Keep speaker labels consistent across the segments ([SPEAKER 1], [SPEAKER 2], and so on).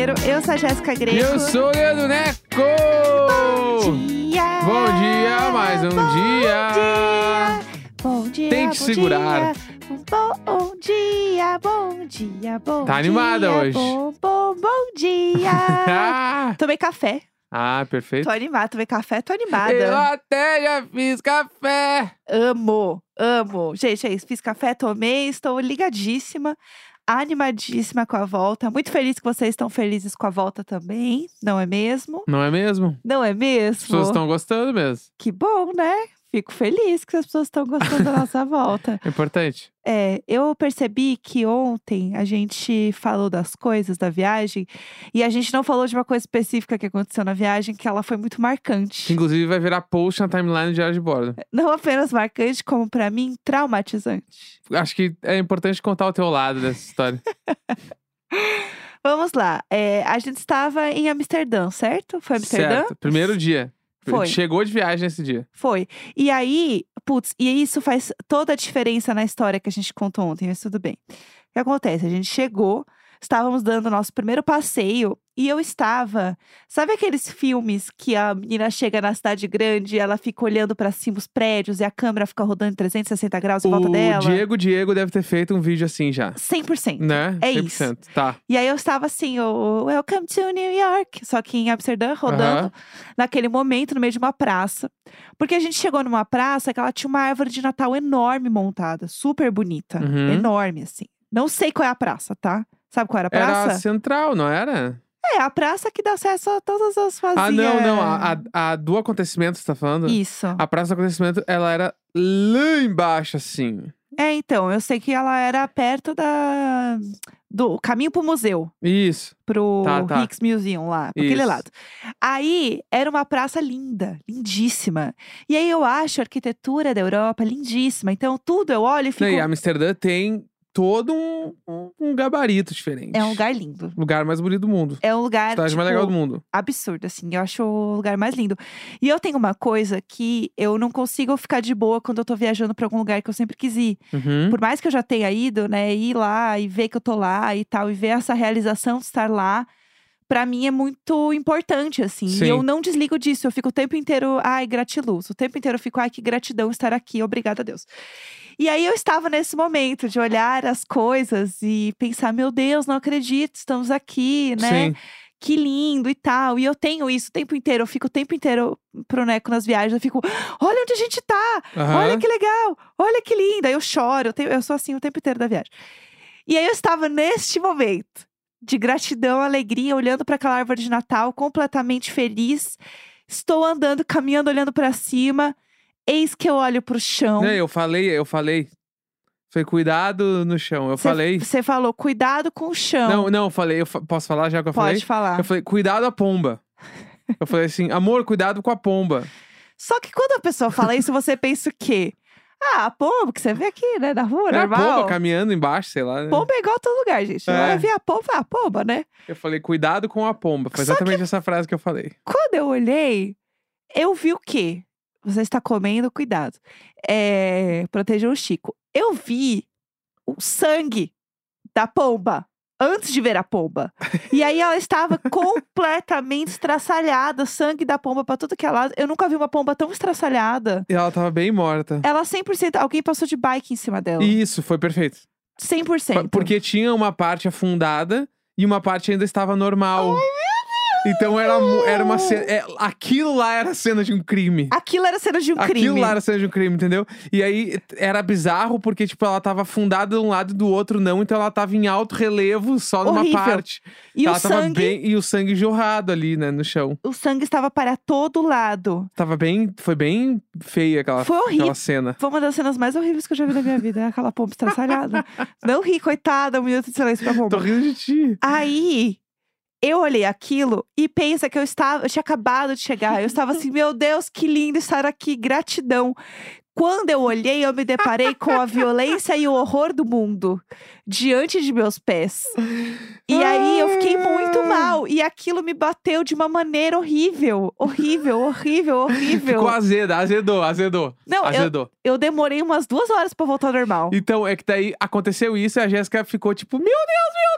[SPEAKER 1] Mineiro. Eu sou a Jéssica Greco.
[SPEAKER 2] E eu sou o Leandro Neco!
[SPEAKER 1] Bom dia!
[SPEAKER 2] Bom dia, mais um dia!
[SPEAKER 1] Bom dia,
[SPEAKER 2] Tente
[SPEAKER 1] bom
[SPEAKER 2] segurar.
[SPEAKER 1] Dia. Bom dia, bom dia, bom
[SPEAKER 2] Tá animada
[SPEAKER 1] dia,
[SPEAKER 2] hoje.
[SPEAKER 1] Bom dia! Tomei café.
[SPEAKER 2] Ah, perfeito.
[SPEAKER 1] Tô animada, tomei café, tô animada.
[SPEAKER 2] Eu até já fiz café!
[SPEAKER 1] Amo. Gente, é isso. Fiz café, tomei, estou ligadíssima, animadíssima com a volta. Muito feliz que vocês estão felizes com a volta também, não é mesmo?
[SPEAKER 2] Não é mesmo?
[SPEAKER 1] Não é mesmo?
[SPEAKER 2] As pessoas estão gostando mesmo.
[SPEAKER 1] Que bom, né? Fico feliz que as pessoas estão gostando da nossa volta.
[SPEAKER 2] É importante.
[SPEAKER 1] Eu percebi que ontem a gente falou das coisas da viagem e a gente não falou de uma coisa específica que aconteceu na viagem, que ela foi muito
[SPEAKER 2] Que
[SPEAKER 1] marcante.
[SPEAKER 2] inclusive vai virar post na timeline de Diário de Bordo.
[SPEAKER 1] Não apenas marcante, como pra mim, traumatizante.
[SPEAKER 2] Acho que é importante contar o teu lado dessa história.
[SPEAKER 1] Vamos lá. A gente estava em Amsterdã, certo? Foi Amsterdã?
[SPEAKER 2] Certo. Primeiro dia.
[SPEAKER 1] Foi.
[SPEAKER 2] Chegou de viagem esse dia.
[SPEAKER 1] Foi. E aí, e isso faz toda a diferença na história que a gente contou ontem, mas tudo bem. O que acontece? A gente chegou, estávamos dando o nosso primeiro passeio e eu estava. Sabe aqueles filmes que a menina chega na cidade grande e ela fica olhando pra cima os prédios e a câmera fica rodando em 360 graus em volta dela?
[SPEAKER 2] O Diego deve ter feito um vídeo assim já.
[SPEAKER 1] 100%.
[SPEAKER 2] Né?
[SPEAKER 1] É
[SPEAKER 2] 100%.
[SPEAKER 1] isso.
[SPEAKER 2] Tá.
[SPEAKER 1] E aí eu estava assim, Welcome to New York. Só que em Amsterdã, rodando naquele momento, no meio de uma praça. Porque a gente chegou numa praça que ela tinha uma árvore de Natal enorme montada. Super bonita.
[SPEAKER 2] Uhum.
[SPEAKER 1] Enorme, assim. Não sei qual é a praça, tá? Sabe qual era a
[SPEAKER 2] Era
[SPEAKER 1] praça?
[SPEAKER 2] central, não era?
[SPEAKER 1] É, a praça que dá acesso a todas as fazinhas.
[SPEAKER 2] Ah, não. A do acontecimento, você tá falando?
[SPEAKER 1] Isso.
[SPEAKER 2] A praça do acontecimento, ela era lá embaixo, assim.
[SPEAKER 1] Então, eu sei que ela era perto do caminho pro museu.
[SPEAKER 2] Isso.
[SPEAKER 1] Pro
[SPEAKER 2] Tá.
[SPEAKER 1] Hicks Museum lá, pra aquele
[SPEAKER 2] Isso.
[SPEAKER 1] lado. Aí, era uma praça linda, lindíssima. E aí, eu acho a arquitetura da Europa lindíssima. Então, tudo eu olho e fico...
[SPEAKER 2] E Amsterdã tem todo um gabarito diferente.
[SPEAKER 1] É um lugar lindo.
[SPEAKER 2] Lugar mais bonito do mundo.
[SPEAKER 1] É um lugar,
[SPEAKER 2] Cidade mais legal do mundo.
[SPEAKER 1] absurdo, assim. Eu acho o lugar mais lindo. E eu tenho uma coisa que eu não consigo ficar de boa quando eu tô viajando pra algum lugar que eu sempre quis ir.
[SPEAKER 2] Uhum.
[SPEAKER 1] Por mais que eu já tenha ido, né, ir lá e ver que eu tô lá e tal, e ver essa realização de estar lá, pra mim é muito importante, assim.
[SPEAKER 2] Sim.
[SPEAKER 1] E eu não desligo disso, eu fico o tempo inteiro, ai, gratiluz. O tempo inteiro eu fico, ai, que gratidão estar aqui, obrigada a Deus. E aí eu estava nesse momento de olhar as coisas e pensar, meu Deus, não acredito, estamos aqui, né?
[SPEAKER 2] Sim.
[SPEAKER 1] Que lindo e tal. E eu tenho isso o tempo inteiro, eu fico o tempo inteiro pro Neco nas viagens, eu fico, olha onde a gente tá!
[SPEAKER 2] Aham.
[SPEAKER 1] Olha que legal! Olha que linda! Eu choro, eu sou assim o tempo inteiro da viagem. E aí eu estava neste momento de gratidão, alegria, olhando para aquela árvore de Natal, completamente feliz. Estou andando, caminhando, olhando para cima. Eis que eu olho pro chão.
[SPEAKER 2] Não, eu falei. Foi cuidado no chão. Eu falei.
[SPEAKER 1] Você falou, cuidado com o chão.
[SPEAKER 2] Não, eu falei. Posso falar já que eu falei?
[SPEAKER 1] Pode falar.
[SPEAKER 2] Eu falei, cuidado a pomba. Eu falei assim, amor, cuidado com a pomba.
[SPEAKER 1] Só que quando a pessoa fala isso, você pensa o quê? Ah, a pomba que você vê aqui, né, na rua,
[SPEAKER 2] É a
[SPEAKER 1] normal.
[SPEAKER 2] pomba caminhando embaixo, sei lá. Né?
[SPEAKER 1] Pomba é igual a todo lugar, gente. Agora ver a pomba, né?
[SPEAKER 2] Eu falei, cuidado com a pomba. Foi
[SPEAKER 1] Só
[SPEAKER 2] exatamente essa frase que eu falei.
[SPEAKER 1] Quando eu olhei, eu vi o quê? Você está comendo, cuidado. Protejam o Chico. Eu vi o sangue da pomba antes de ver a pomba. E aí ela estava completamente estraçalhada, sangue da pomba pra tudo que é lado. Eu nunca vi uma pomba tão estraçalhada.
[SPEAKER 2] E ela tava bem morta.
[SPEAKER 1] Ela 100%, alguém passou de bike em cima dela.
[SPEAKER 2] Isso, foi perfeito.
[SPEAKER 1] 100%.
[SPEAKER 2] Porque tinha uma parte afundada e uma parte ainda estava normal. Então era uma cena. Aquilo lá era cena de um crime.
[SPEAKER 1] Aquilo era cena de um crime.
[SPEAKER 2] Aquilo lá era cena de um crime, entendeu? E aí era bizarro porque, tipo, ela tava afundada de um lado e do outro não. Então ela tava em alto relevo só numa
[SPEAKER 1] Horrível.
[SPEAKER 2] parte.
[SPEAKER 1] E
[SPEAKER 2] ela
[SPEAKER 1] o
[SPEAKER 2] tava
[SPEAKER 1] sangue?
[SPEAKER 2] E o sangue jorrado ali, né, no chão.
[SPEAKER 1] O sangue estava para todo lado.
[SPEAKER 2] Foi bem feia aquela cena.
[SPEAKER 1] Foi uma das cenas mais horríveis que eu já vi na minha vida. Aquela pomba estraçalhada. Não ri, coitada, 1 minuto de silêncio pra pomba.
[SPEAKER 2] Tô rindo de ti.
[SPEAKER 1] Aí, eu olhei aquilo e pensa que eu tinha acabado de chegar. Eu estava assim, meu Deus, que lindo estar aqui, gratidão. Quando eu olhei, eu me deparei com a violência e o horror do mundo diante de meus pés. E aí eu fiquei muito mal. E aquilo me bateu de uma maneira horrível. Horrível.
[SPEAKER 2] Ficou azedou.
[SPEAKER 1] Não,
[SPEAKER 2] azedou.
[SPEAKER 1] Eu demorei umas 2 horas pra voltar ao normal.
[SPEAKER 2] Então, é que daí aconteceu isso e a Jéssica ficou tipo, meu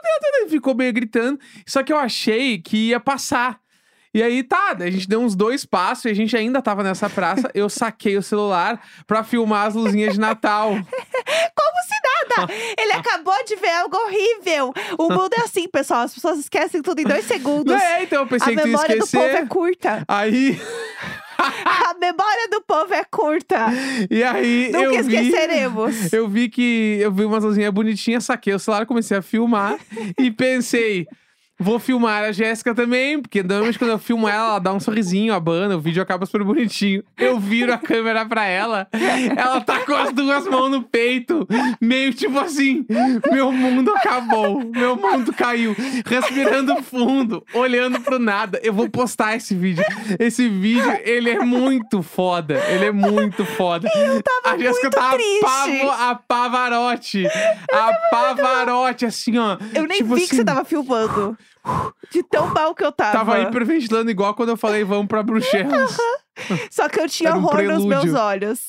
[SPEAKER 2] Deus. Ficou meio gritando. Só que eu achei que ia passar. E aí, daí a gente deu uns 2 passos e a gente ainda tava nessa praça. Eu saquei o celular pra filmar as luzinhas de Natal.
[SPEAKER 1] Como se nada! Ele acabou de ver algo horrível. O mundo é assim, pessoal. As pessoas esquecem tudo em 2 segundos.
[SPEAKER 2] Então eu pensei
[SPEAKER 1] A
[SPEAKER 2] que tu ia
[SPEAKER 1] memória do
[SPEAKER 2] esquecer.
[SPEAKER 1] povo é curta.
[SPEAKER 2] Aí...
[SPEAKER 1] A memória do povo é curta.
[SPEAKER 2] E aí,
[SPEAKER 1] Nunca esqueceremos.
[SPEAKER 2] Eu vi umas luzinhas bonitinhas, saquei o celular, comecei a filmar e pensei, vou filmar a Jéssica também, porque normalmente quando eu filmo ela dá um sorrisinho, abana, o vídeo acaba super bonitinho. Eu viro a câmera pra ela tá com as 2 mãos no peito, meio tipo assim, meu mundo acabou, meu mundo caiu, respirando fundo, olhando pro nada. Eu vou postar esse vídeo. Esse vídeo, ele é muito foda,
[SPEAKER 1] Eu tava
[SPEAKER 2] A Jéssica
[SPEAKER 1] muito
[SPEAKER 2] tá
[SPEAKER 1] triste.
[SPEAKER 2] a Pavarotti, assim, ó.
[SPEAKER 1] Eu nem
[SPEAKER 2] tipo
[SPEAKER 1] vi
[SPEAKER 2] assim,
[SPEAKER 1] que você tava filmando. De tão mal que eu tava.
[SPEAKER 2] Tava hiperventilando igual quando eu falei vamos pra Bruxelas.
[SPEAKER 1] Só que eu tinha
[SPEAKER 2] Era um
[SPEAKER 1] horror nos meus
[SPEAKER 2] prelúdio.
[SPEAKER 1] olhos.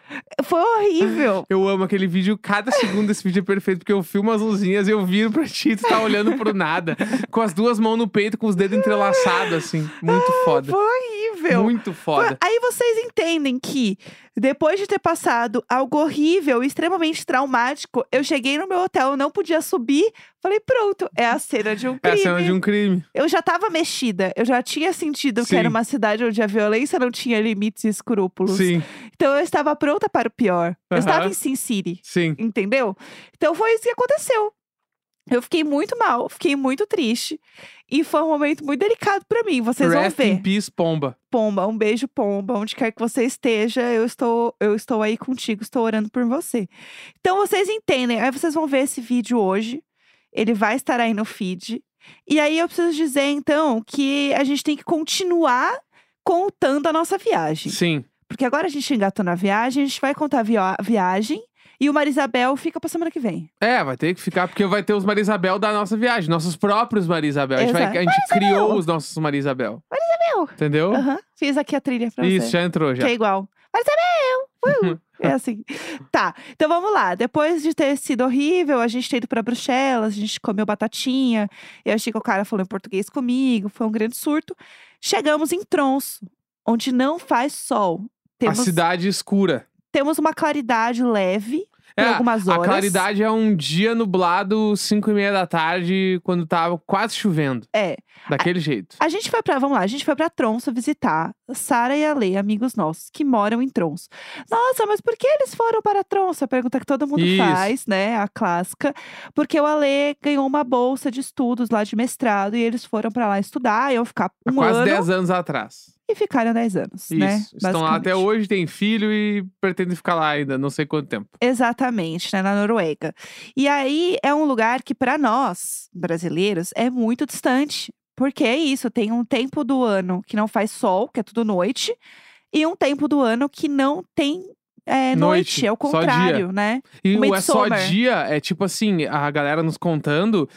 [SPEAKER 1] Foi horrível.
[SPEAKER 2] Eu amo aquele vídeo, cada segundo desse vídeo é perfeito, porque eu filmo as luzinhas, eu viro pra ti, tu tá olhando pro nada, com as 2 mãos no peito, com os dedos entrelaçados, assim. Muito foda.
[SPEAKER 1] Foi horrível.
[SPEAKER 2] Muito foda.
[SPEAKER 1] Aí vocês entendem que, depois de ter passado algo horrível, extremamente traumático, eu cheguei no meu hotel, eu não podia subir. Falei, pronto, é a cena de um
[SPEAKER 2] É a
[SPEAKER 1] crime.
[SPEAKER 2] cena de um crime.
[SPEAKER 1] Eu já tava mexida, eu já tinha sentido que
[SPEAKER 2] Sim.
[SPEAKER 1] era uma cidade onde a violência não tinha limites e escrúpulos.
[SPEAKER 2] Sim,
[SPEAKER 1] Então eu estava pronta para o pior. Eu
[SPEAKER 2] Aham.
[SPEAKER 1] estava em Sin City,
[SPEAKER 2] sim.
[SPEAKER 1] entendeu? Então foi isso que aconteceu. Eu fiquei muito mal, fiquei muito triste. E foi um momento muito delicado pra mim. Vocês vão
[SPEAKER 2] Rest in
[SPEAKER 1] ver.
[SPEAKER 2] peace, Pomba.
[SPEAKER 1] Pomba, um beijo, Pomba. Onde quer que você esteja, eu estou aí contigo, estou orando por você. Então vocês entendem. Aí vocês vão ver esse vídeo hoje. Ele vai estar aí no feed. E aí eu preciso dizer, então, que a gente tem que continuar contando a nossa viagem.
[SPEAKER 2] Sim.
[SPEAKER 1] Porque agora a gente engatou na viagem, a gente vai contar a viagem. E o Marisabel fica pra semana que vem.
[SPEAKER 2] Vai ter que ficar, porque vai ter os Marisabel da nossa viagem. Nossos próprios Marisabel. A
[SPEAKER 1] Exato.
[SPEAKER 2] gente criou os nossos Marisabel.
[SPEAKER 1] Marisabel!
[SPEAKER 2] Entendeu?
[SPEAKER 1] Aham. Fiz aqui a trilha pra
[SPEAKER 2] Isso,
[SPEAKER 1] você.
[SPEAKER 2] já entrou, já.
[SPEAKER 1] Que é igual. Marisabel! É assim. Tá, então vamos lá. Depois de ter sido horrível, a gente ter ido pra Bruxelas, a gente comeu batatinha. Eu achei que o cara falou em português comigo. Foi um grande surto. Chegamos em Tronço, onde não faz sol.
[SPEAKER 2] A cidade escura.
[SPEAKER 1] Temos uma claridade leve por algumas horas.
[SPEAKER 2] A claridade é um dia nublado, 5:30 da tarde, quando tava quase chovendo.
[SPEAKER 1] É.
[SPEAKER 2] Daquele jeito.
[SPEAKER 1] A gente foi pra, vamos lá, a gente foi pra Tronço visitar Sara e a Lê, amigos nossos, que moram em Tronço. Nossa, mas por que eles foram para Tronço? A pergunta que todo mundo
[SPEAKER 2] Isso.
[SPEAKER 1] faz, né? A clássica. Porque o Alê ganhou uma bolsa de estudos lá de mestrado e eles foram pra lá estudar, iam ficar
[SPEAKER 2] Há
[SPEAKER 1] um
[SPEAKER 2] quase
[SPEAKER 1] ano
[SPEAKER 2] 10 anos atrás.
[SPEAKER 1] e ficaram 10 anos, né?
[SPEAKER 2] Isso. Estão lá até
[SPEAKER 1] Basicamente.
[SPEAKER 2] hoje, têm filho e pretendem ficar lá ainda, não sei quanto tempo.
[SPEAKER 1] Exatamente, né, na Noruega. E aí é um lugar que pra nós, brasileiros, é muito distante. Porque é isso, tem um tempo do ano que não faz sol, que é tudo noite, e um tempo do ano que não tem noite, é o
[SPEAKER 2] só dia.
[SPEAKER 1] contrário, né?
[SPEAKER 2] E
[SPEAKER 1] O
[SPEAKER 2] o é só
[SPEAKER 1] Midsummer.
[SPEAKER 2] dia, é tipo assim, a galera nos contando,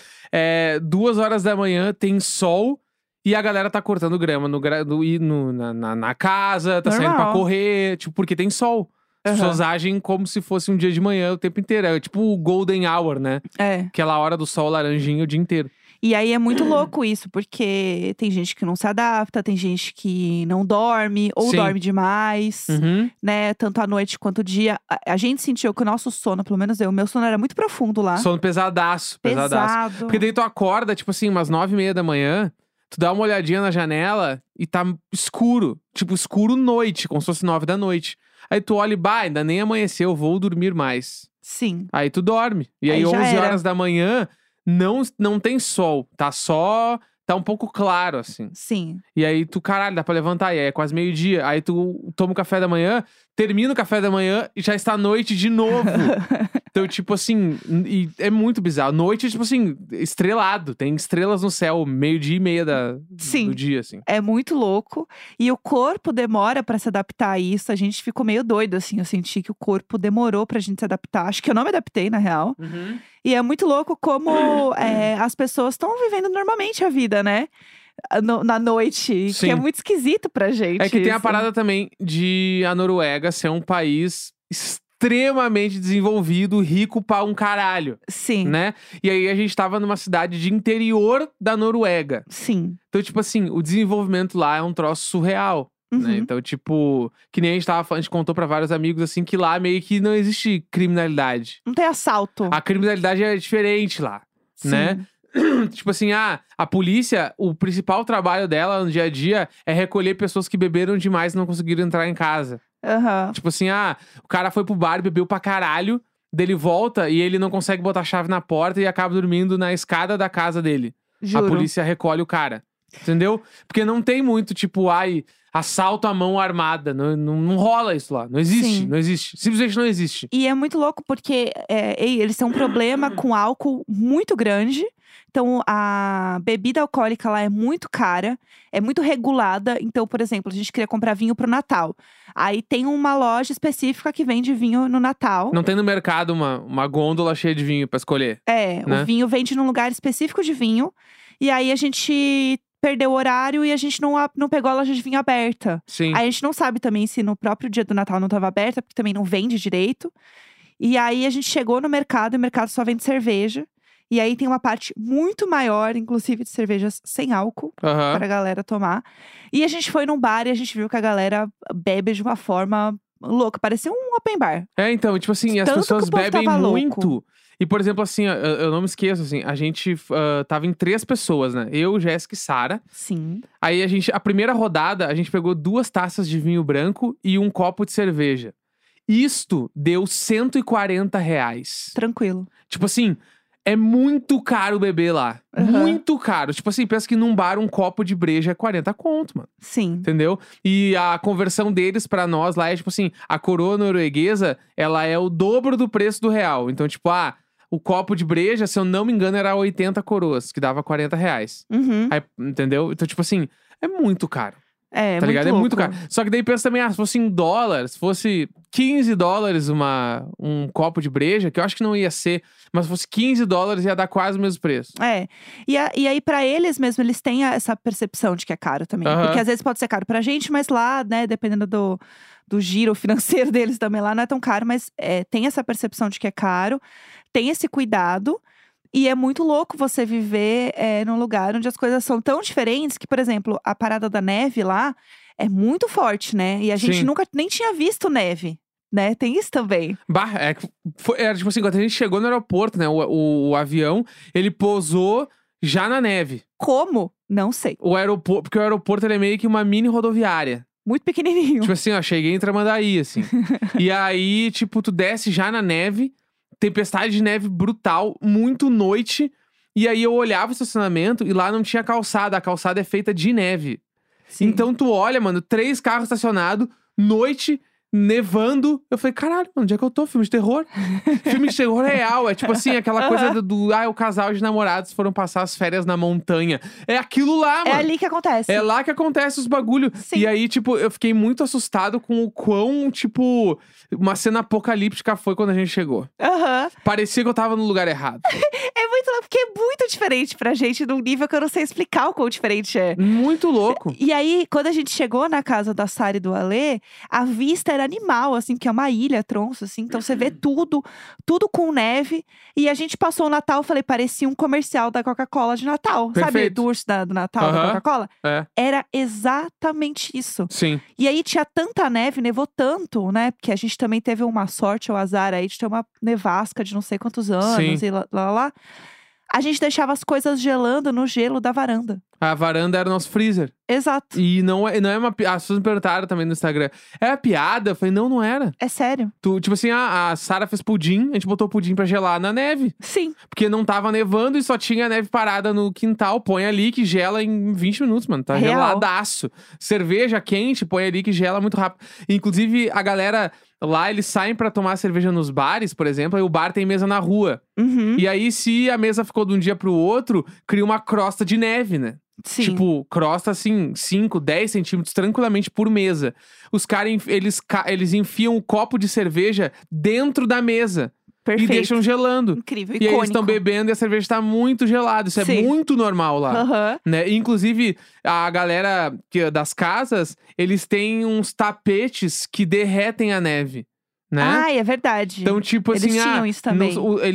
[SPEAKER 2] 2 horas da manhã tem sol e a galera tá cortando grama na casa, tá saindo pra
[SPEAKER 1] Normal.
[SPEAKER 2] correr, tipo, porque tem sol. As
[SPEAKER 1] Aham.
[SPEAKER 2] pessoas agem como se fosse um dia de manhã o tempo inteiro. É tipo o golden hour, né?
[SPEAKER 1] É.
[SPEAKER 2] Aquela hora do sol laranjinha o dia inteiro.
[SPEAKER 1] E aí é muito louco isso, porque tem gente que não se adapta, tem gente que não dorme, ou
[SPEAKER 2] Sim.
[SPEAKER 1] dorme demais,
[SPEAKER 2] Uhum.
[SPEAKER 1] né? Tanto à noite quanto o dia. A gente sentiu que o nosso sono, pelo menos o meu sono era muito profundo lá.
[SPEAKER 2] Sono pesadaço.
[SPEAKER 1] Pesado.
[SPEAKER 2] Porque daí tu acorda, tipo assim, umas 9:30 da manhã, tu dá uma olhadinha na janela e tá escuro. Tipo, escuro noite, como se fosse 9 da noite. Aí tu olha e, ainda nem amanheceu, vou dormir mais.
[SPEAKER 1] Sim.
[SPEAKER 2] Aí tu dorme. E aí,
[SPEAKER 1] Aí já
[SPEAKER 2] 11
[SPEAKER 1] era.
[SPEAKER 2] horas da manhã, não tem sol. Tá um pouco claro, assim.
[SPEAKER 1] Sim.
[SPEAKER 2] E aí tu, caralho, dá pra levantar. E aí é quase meio-dia. Aí tu toma o café da manhã, termina o café da manhã e já está noite de novo. Então, tipo assim, e é muito bizarro. Noite, tipo assim, estrelado. Tem estrelas no céu, 12:30
[SPEAKER 1] Sim.
[SPEAKER 2] do dia, assim.
[SPEAKER 1] É muito louco. E o corpo demora pra se adaptar a isso. A gente ficou meio doido, assim. Eu senti que o corpo demorou pra gente se adaptar. Acho que eu não me adaptei, na real. E é muito louco como as pessoas estão vivendo normalmente a vida, né? Na noite.
[SPEAKER 2] Sim.
[SPEAKER 1] Que é muito esquisito pra gente.
[SPEAKER 2] É que tem a
[SPEAKER 1] isso.
[SPEAKER 2] parada também de a Noruega ser um país extremamente desenvolvido, rico pra um caralho,
[SPEAKER 1] Sim,
[SPEAKER 2] né? E aí a gente tava numa cidade de interior da Noruega.
[SPEAKER 1] sim.
[SPEAKER 2] Então, tipo assim, o desenvolvimento lá é um troço surreal. Né?
[SPEAKER 1] Uhum.
[SPEAKER 2] Então, tipo, que nem a gente tava falando, a gente contou pra vários amigos assim que lá meio que não existe criminalidade.
[SPEAKER 1] Não tem assalto.
[SPEAKER 2] A criminalidade é diferente lá, né? Tipo assim, a polícia, o principal trabalho dela no dia a dia é recolher pessoas que beberam demais e não conseguiram entrar em casa.
[SPEAKER 1] Aham.
[SPEAKER 2] Tipo assim, o cara foi pro bar e bebeu pra caralho, dele volta e ele não consegue botar a chave na porta e acaba dormindo na escada da casa dele.
[SPEAKER 1] Juro.
[SPEAKER 2] A polícia recolhe o cara. Entendeu? Porque não tem muito, tipo, assalto à mão armada. Não rola isso lá. Não existe,
[SPEAKER 1] Sim.
[SPEAKER 2] não existe. Simplesmente não existe.
[SPEAKER 1] E é muito louco porque eles têm um problema com álcool muito grande. Então, a bebida alcoólica lá é muito cara, é muito regulada. Então, por exemplo, a gente queria comprar vinho pro Natal. Aí tem uma loja específica que vende vinho no Natal.
[SPEAKER 2] Não tem no mercado uma gôndola cheia de vinho pra escolher. Né?
[SPEAKER 1] O vinho vende num lugar específico de vinho. E aí a gente perdeu o horário e a gente não pegou a loja de vinho aberta.
[SPEAKER 2] Sim.
[SPEAKER 1] Aí a gente não sabe também se no próprio dia do Natal não estava aberta, porque também não vende direito. E aí a gente chegou no mercado e o mercado só vende cerveja. E aí tem uma parte muito maior, inclusive, de cervejas sem álcool,
[SPEAKER 2] Aham.
[SPEAKER 1] pra galera tomar. E a gente foi num bar e a gente viu que a galera bebe de uma forma louca. Parecia um open bar.
[SPEAKER 2] Então, tipo assim, as
[SPEAKER 1] Tanto que
[SPEAKER 2] pessoas
[SPEAKER 1] o povo
[SPEAKER 2] bebem
[SPEAKER 1] tava
[SPEAKER 2] muito.
[SPEAKER 1] louco.
[SPEAKER 2] E, por exemplo, assim, eu não me esqueço, assim, a gente tava em 3 pessoas, né? Eu, Jéssica e Sara.
[SPEAKER 1] Sim.
[SPEAKER 2] Aí a primeira rodada, a gente pegou 2 taças de vinho branco e um copo de cerveja. Isto deu R$140.
[SPEAKER 1] Tranquilo.
[SPEAKER 2] Tipo assim, é muito caro beber lá.
[SPEAKER 1] Aham.
[SPEAKER 2] Muito caro. Tipo assim, pensa que num bar um copo de breja é 40 conto, mano.
[SPEAKER 1] Sim.
[SPEAKER 2] Entendeu? E a conversão deles pra nós lá é tipo assim, a coroa norueguesa, ela é o dobro do preço do real. Então, tipo, o copo de breja, se eu não me engano, era 80 coroas, que dava R$40.
[SPEAKER 1] Uhum.
[SPEAKER 2] Aí, entendeu? Então, tipo assim, é muito caro.
[SPEAKER 1] É,
[SPEAKER 2] Tá ligado? É
[SPEAKER 1] louco.
[SPEAKER 2] muito caro. Só que daí pensa também, se fosse em dólar, se fosse $15 um copo de breja, que eu acho que não ia ser, mas se fosse $15 ia dar quase o mesmo preço.
[SPEAKER 1] É. E aí, pra eles mesmo, eles têm essa percepção de que é caro também.
[SPEAKER 2] Aham.
[SPEAKER 1] Porque às vezes pode ser caro pra gente, mas lá, né, dependendo do giro financeiro deles também lá, não é tão caro, mas tem essa percepção de que é caro, tem esse cuidado. E é muito louco você viver num lugar onde as coisas são tão diferentes que, por exemplo, a parada da neve lá é muito forte, né? E a gente
[SPEAKER 2] Sim.
[SPEAKER 1] nunca nem tinha visto neve, né? Tem isso também.
[SPEAKER 2] Era tipo assim, quando a gente chegou no aeroporto, né, o avião, ele pousou já na neve.
[SPEAKER 1] Como? Não sei.
[SPEAKER 2] O aeroporto, porque o aeroporto ele é meio que uma mini rodoviária.
[SPEAKER 1] Muito pequenininho.
[SPEAKER 2] Tipo assim, cheguei em Tramandaí, assim. E aí, tipo, tu desce já na neve, tempestade de neve brutal, muito noite. E aí eu olhava o estacionamento e lá não tinha calçada. A calçada é feita de neve.
[SPEAKER 1] Sim.
[SPEAKER 2] Então tu olha, mano, 3 carros estacionados, noite, nevando. Eu falei, caralho, mano, onde é que eu tô? Filme de terror? Filme de terror real. É tipo assim, aquela coisa o casal de namorados foram passar as férias na montanha. É aquilo lá, mano.
[SPEAKER 1] É ali que acontece.
[SPEAKER 2] É lá que acontece os bagulho.
[SPEAKER 1] Sim.
[SPEAKER 2] E aí, tipo, eu fiquei muito assustado com o quão, tipo, uma cena apocalíptica foi quando a gente chegou.
[SPEAKER 1] Aham.
[SPEAKER 2] Parecia que eu tava no lugar errado.
[SPEAKER 1] É muito louco, porque é muito diferente pra gente, num nível que eu não sei explicar o quão diferente é.
[SPEAKER 2] Muito louco.
[SPEAKER 1] E aí, quando a gente chegou na casa da Sara e do Alê, a vista era animal, assim, porque é uma ilha, tronço, assim. Então você vê tudo com neve. E a gente passou o Natal, eu falei, parecia um comercial da Coca-Cola de Natal. Sabe,
[SPEAKER 2] Perfeito.
[SPEAKER 1] do urso do Natal, da
[SPEAKER 2] Aham.
[SPEAKER 1] Coca-Cola?
[SPEAKER 2] É,
[SPEAKER 1] Era exatamente isso.
[SPEAKER 2] sim.
[SPEAKER 1] E aí tinha tanta neve, nevou tanto, né? Porque a gente também teve uma sorte ou azar aí de ter uma nevasca de não sei quantos anos
[SPEAKER 2] Sim.
[SPEAKER 1] e lá. A gente deixava as coisas gelando no gelo da varanda.
[SPEAKER 2] A varanda era o nosso freezer.
[SPEAKER 1] Exato.
[SPEAKER 2] E não é uma piada. As pessoas me perguntaram também no Instagram. É a piada? Eu falei, não era.
[SPEAKER 1] É sério.
[SPEAKER 2] Tipo assim, a Sara fez pudim, a gente botou o pudim pra gelar na neve.
[SPEAKER 1] Sim.
[SPEAKER 2] Porque não tava nevando e só tinha neve parada no quintal. Põe ali que gela em 20 minutos, mano. Tá
[SPEAKER 1] Real.
[SPEAKER 2] geladaço. Cerveja quente, põe ali que gela muito rápido. Inclusive, a galera lá, eles saem pra tomar cerveja nos bares, por exemplo. Aí o bar tem mesa na rua.
[SPEAKER 1] Uhum.
[SPEAKER 2] E aí, se a mesa ficou de um dia pro outro, cria uma crosta de neve, né?
[SPEAKER 1] Sim.
[SPEAKER 2] Tipo, crosta assim, 5, 10 centímetros tranquilamente por mesa. Os caras, eles enfiam um copo de cerveja dentro da mesa.
[SPEAKER 1] Perfeito.
[SPEAKER 2] E deixam gelando.
[SPEAKER 1] Incrível,
[SPEAKER 2] E aí eles
[SPEAKER 1] icônico.
[SPEAKER 2] estão bebendo e a cerveja tá muito gelada. Isso
[SPEAKER 1] Sim.
[SPEAKER 2] é muito normal lá.
[SPEAKER 1] Aham.
[SPEAKER 2] Né? E, inclusive, a galera das casas, eles têm uns tapetes que derretem a neve. né?
[SPEAKER 1] Ai, é verdade.
[SPEAKER 2] Então, tipo
[SPEAKER 1] Eles
[SPEAKER 2] assim,
[SPEAKER 1] tinham isso também.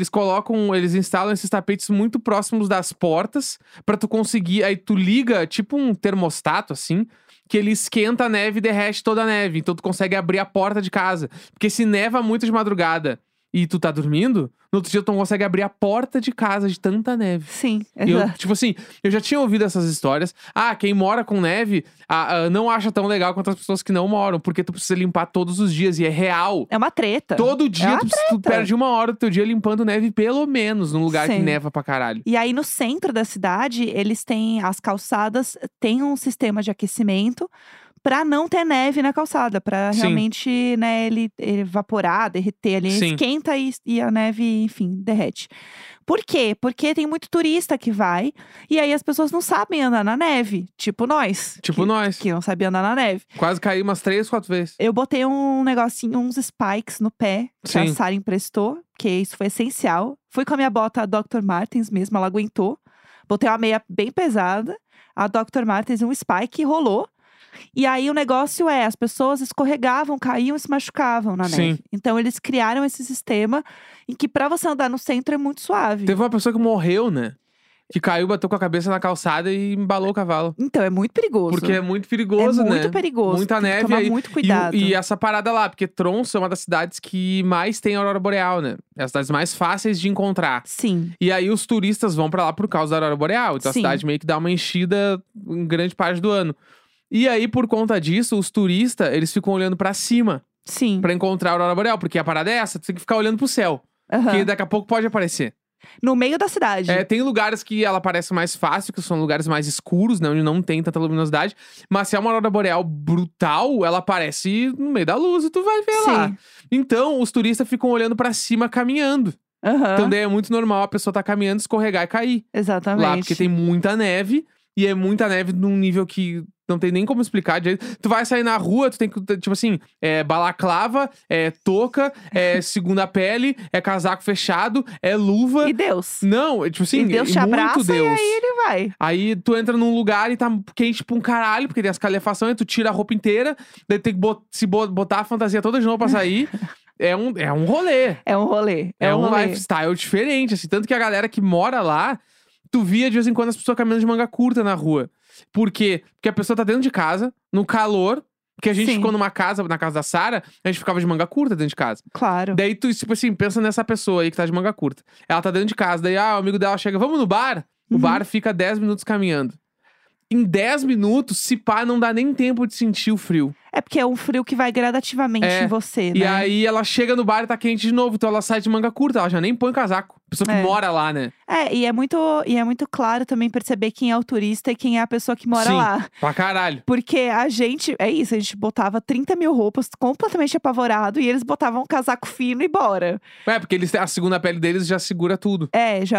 [SPEAKER 2] eles instalam esses tapetes muito próximos das portas pra tu conseguir. Aí tu liga, tipo um termostato, assim, que ele esquenta a neve e derrete toda a neve. Então tu consegue abrir a porta de casa. Porque se neva muito de madrugada e tu tá dormindo, no outro dia tu não consegue abrir a porta de casa de tanta neve.
[SPEAKER 1] Sim,
[SPEAKER 2] E eu,
[SPEAKER 1] exato.
[SPEAKER 2] tipo assim, eu já tinha ouvido essas histórias. Quem mora com neve não acha tão legal quanto as pessoas que não moram, porque tu precisa limpar todos os dias, e é real.
[SPEAKER 1] É uma treta.
[SPEAKER 2] Todo
[SPEAKER 1] É
[SPEAKER 2] dia
[SPEAKER 1] uma
[SPEAKER 2] tu perde 1 hora do teu dia limpando neve, pelo menos, num lugar que
[SPEAKER 1] Sim.
[SPEAKER 2] neva pra caralho.
[SPEAKER 1] E aí, no centro da cidade, eles têm as calçadas, tem um sistema de aquecimento pra não ter neve na calçada, pra
[SPEAKER 2] Sim.
[SPEAKER 1] realmente, né, ele evaporar, derreter ali,
[SPEAKER 2] Sim.
[SPEAKER 1] esquenta e a neve, enfim, derrete. Por quê? Porque tem muito turista que vai e aí as pessoas não sabem andar na neve, tipo nós.
[SPEAKER 2] Tipo nós.
[SPEAKER 1] Que não sabia andar na neve.
[SPEAKER 2] Quase caí umas 3, 4 vezes.
[SPEAKER 1] Eu botei um negocinho, uns spikes no pé, que a
[SPEAKER 2] Sim.
[SPEAKER 1] Sara emprestou, que isso foi essencial. Fui com a minha bota Dr. Martens mesmo, ela aguentou. Botei uma meia bem pesada, a Dr. Martens um spike e rolou. E aí o negócio as pessoas escorregavam, caíam e se machucavam na neve.
[SPEAKER 2] Sim.
[SPEAKER 1] Então eles criaram esse sistema em que pra você andar no centro é muito suave.
[SPEAKER 2] Teve uma pessoa que morreu, né? Que caiu, bateu com a cabeça na calçada e embalou o cavalo.
[SPEAKER 1] Então é muito perigoso.
[SPEAKER 2] Porque é muito perigoso, né?
[SPEAKER 1] É muito perigoso.
[SPEAKER 2] Muita
[SPEAKER 1] tem
[SPEAKER 2] neve
[SPEAKER 1] que tomar
[SPEAKER 2] aí.
[SPEAKER 1] muito cuidado.
[SPEAKER 2] E essa parada lá, porque Tromsø é uma das cidades que mais tem aurora boreal, né? É as cidades mais fáceis de encontrar.
[SPEAKER 1] Sim.
[SPEAKER 2] E aí os turistas vão pra lá por causa da aurora boreal. Então
[SPEAKER 1] Sim.
[SPEAKER 2] a cidade meio que dá uma enchida em grande parte do ano. E aí, por conta disso, os turistas, eles ficam olhando pra cima
[SPEAKER 1] Sim.
[SPEAKER 2] pra encontrar a aurora boreal. Porque a parada é essa, tu tem que ficar olhando pro céu.
[SPEAKER 1] Aham.
[SPEAKER 2] Porque daqui a pouco pode aparecer.
[SPEAKER 1] No meio da cidade.
[SPEAKER 2] Tem lugares que ela aparece mais fácil, que são lugares mais escuros, né? Onde não tem tanta luminosidade. Mas se é uma aurora boreal brutal, ela aparece no meio da luz e tu vai ver lá.
[SPEAKER 1] Sim.
[SPEAKER 2] Então, os turistas ficam olhando pra cima, caminhando.
[SPEAKER 1] Aham.
[SPEAKER 2] Então, daí é muito normal a pessoa tá caminhando, escorregar e cair.
[SPEAKER 1] Exatamente.
[SPEAKER 2] Lá, porque tem muita neve. E é muita neve num nível que não tem nem como explicar direito. Tu vai sair na rua, tu tem que, tipo assim, balaclava, touca, segunda pele, casaco fechado, luva.
[SPEAKER 1] E Deus.
[SPEAKER 2] Não, tipo assim,
[SPEAKER 1] E Deus te
[SPEAKER 2] muito
[SPEAKER 1] abraça
[SPEAKER 2] Deus.
[SPEAKER 1] e aí ele vai.
[SPEAKER 2] Aí tu entra num lugar e tá quente pra um caralho, porque tem as calefações, tu tira a roupa inteira, daí tem que botar a fantasia toda de novo pra sair. É um rolê.
[SPEAKER 1] É um rolê.
[SPEAKER 2] É um
[SPEAKER 1] rolê.
[SPEAKER 2] lifestyle diferente, assim. Tanto que a galera que mora lá, tu via de vez em quando as pessoas caminhando de manga curta na rua. Por quê? Porque a pessoa tá dentro de casa, no calor. Porque a gente
[SPEAKER 1] Sim.
[SPEAKER 2] ficou na casa da Sara, a gente ficava de manga curta dentro de casa.
[SPEAKER 1] Claro.
[SPEAKER 2] Daí tu, tipo assim, pensa nessa pessoa aí que tá de manga curta. Ela tá dentro de casa, daí o amigo dela chega, vamos no bar? O bar fica 10 minutos caminhando. Em 10 minutos, se pá, não dá nem tempo de sentir o frio.
[SPEAKER 1] É porque é um frio que vai gradativamente em você, né?
[SPEAKER 2] E aí ela chega no bar e tá quente de novo, então ela sai de manga curta, ela já nem põe casaco. Pessoa que mora lá, né?
[SPEAKER 1] E é muito claro também perceber quem é o turista e quem é a pessoa que mora
[SPEAKER 2] Sim,
[SPEAKER 1] lá.
[SPEAKER 2] pra caralho.
[SPEAKER 1] Porque a gente botava 30 mil roupas completamente apavorado e eles botavam um casaco fino e bora.
[SPEAKER 2] Porque a segunda pele deles já segura tudo.
[SPEAKER 1] Já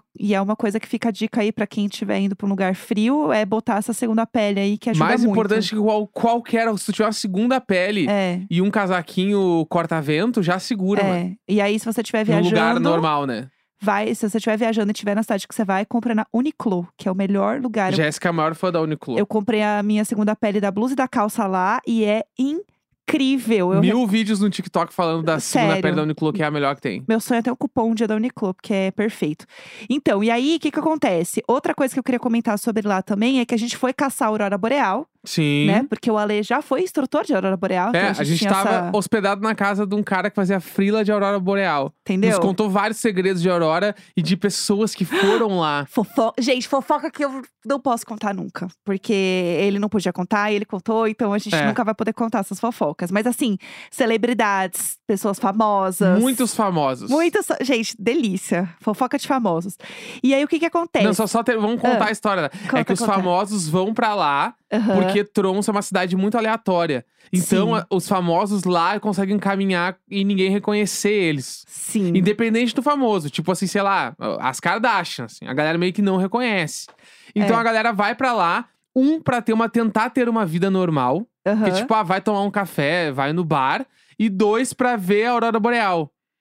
[SPEAKER 1] é uma coisa que fica a dica aí pra quem estiver indo pra um lugar frio, é botar essa segunda pele aí que ajuda
[SPEAKER 2] Mais
[SPEAKER 1] muito.
[SPEAKER 2] importante que qualquer, se tu tiver uma segunda pele e um casaquinho corta-vento, já segura, mano.
[SPEAKER 1] E aí, se você estiver
[SPEAKER 2] Num
[SPEAKER 1] viajando.
[SPEAKER 2] lugar normal, né?
[SPEAKER 1] Se você estiver viajando e estiver na cidade que você vai, compra na Uniqlo, que é o melhor lugar.
[SPEAKER 2] Jéssica é a maior fã da Uniqlo.
[SPEAKER 1] Eu comprei a minha segunda pele da blusa e da calça lá e é incrível.
[SPEAKER 2] 1000 vídeos no TikTok falando da segunda
[SPEAKER 1] Sério.
[SPEAKER 2] pele da Uniqlo, que é a melhor que tem.
[SPEAKER 1] Meu sonho é ter um cupom um dia da Uniqlo, porque é perfeito. Então, e aí, o que acontece? Outra coisa que eu queria comentar sobre lá também é que a gente foi caçar a aurora boreal,
[SPEAKER 2] Sim.
[SPEAKER 1] né? Porque o Ale já foi instrutor de aurora boreal. Então
[SPEAKER 2] A gente
[SPEAKER 1] tinha
[SPEAKER 2] tava hospedado na casa de um cara que fazia frila de aurora boreal.
[SPEAKER 1] Entendeu?
[SPEAKER 2] Nos contou vários segredos de aurora e de pessoas que foram lá.
[SPEAKER 1] Gente, fofoca que eu não posso contar nunca. Porque ele não podia contar e ele contou, então a gente nunca vai poder contar essas fofocas. Mas assim, celebridades, pessoas famosas.
[SPEAKER 2] Muitos famosos.
[SPEAKER 1] Gente, delícia. Fofoca de famosos. E aí, o que acontece?
[SPEAKER 2] Não, vamos contar a história.
[SPEAKER 1] Conta.
[SPEAKER 2] Os famosos vão pra lá porque Tromsø é uma cidade muito aleatória. Então,
[SPEAKER 1] Sim.
[SPEAKER 2] os famosos lá conseguem caminhar e ninguém reconhecer eles.
[SPEAKER 1] Sim.
[SPEAKER 2] Independente do famoso. Tipo assim, sei lá, as Kardashians. Assim, a galera meio que não reconhece. Então, a galera vai pra lá, pra tentar ter uma vida normal. Que tipo, vai tomar um café, vai no bar. E 2, pra ver a aurora boreal.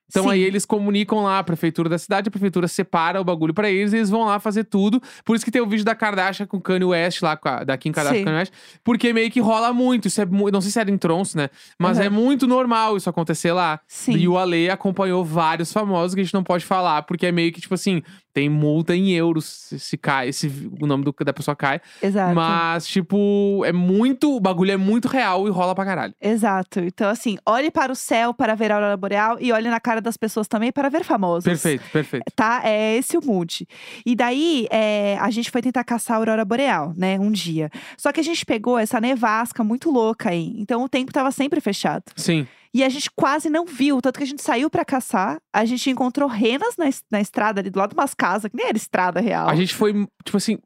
[SPEAKER 2] Então
[SPEAKER 1] Sim.
[SPEAKER 2] aí eles comunicam lá a prefeitura da cidade, a prefeitura separa o bagulho pra eles e eles vão lá fazer tudo. Por isso que tem o vídeo da Kardashian com o Kanye West lá, da Kim Kardashian
[SPEAKER 1] Sim.
[SPEAKER 2] com o Kanye West. Porque meio que rola muito, isso é não sei se era em Tronço, né? Mas é muito normal isso acontecer lá.
[SPEAKER 1] Sim.
[SPEAKER 2] E o Ale acompanhou vários famosos que a gente não pode falar, porque é meio que tipo assim, tem multa em euros se cai, se o nome da pessoa cai.
[SPEAKER 1] Exato.
[SPEAKER 2] Mas, tipo, o bagulho é muito real e rola pra caralho.
[SPEAKER 1] Exato. Então, assim, olhe para o céu para ver a aurora boreal e olhe na cara das pessoas também para ver famosos.
[SPEAKER 2] Perfeito, perfeito.
[SPEAKER 1] Tá? É esse o mood. E daí, a gente foi tentar caçar a aurora boreal, né? Um dia. Só que a gente pegou essa nevasca muito louca aí. Então, o tempo tava sempre fechado.
[SPEAKER 2] Sim.
[SPEAKER 1] E a gente quase não viu. Tanto que a gente saiu pra caçar. A gente encontrou renas na estrada ali, do lado de umas casas. Que nem era estrada real.
[SPEAKER 2] A gente foi, tipo assim,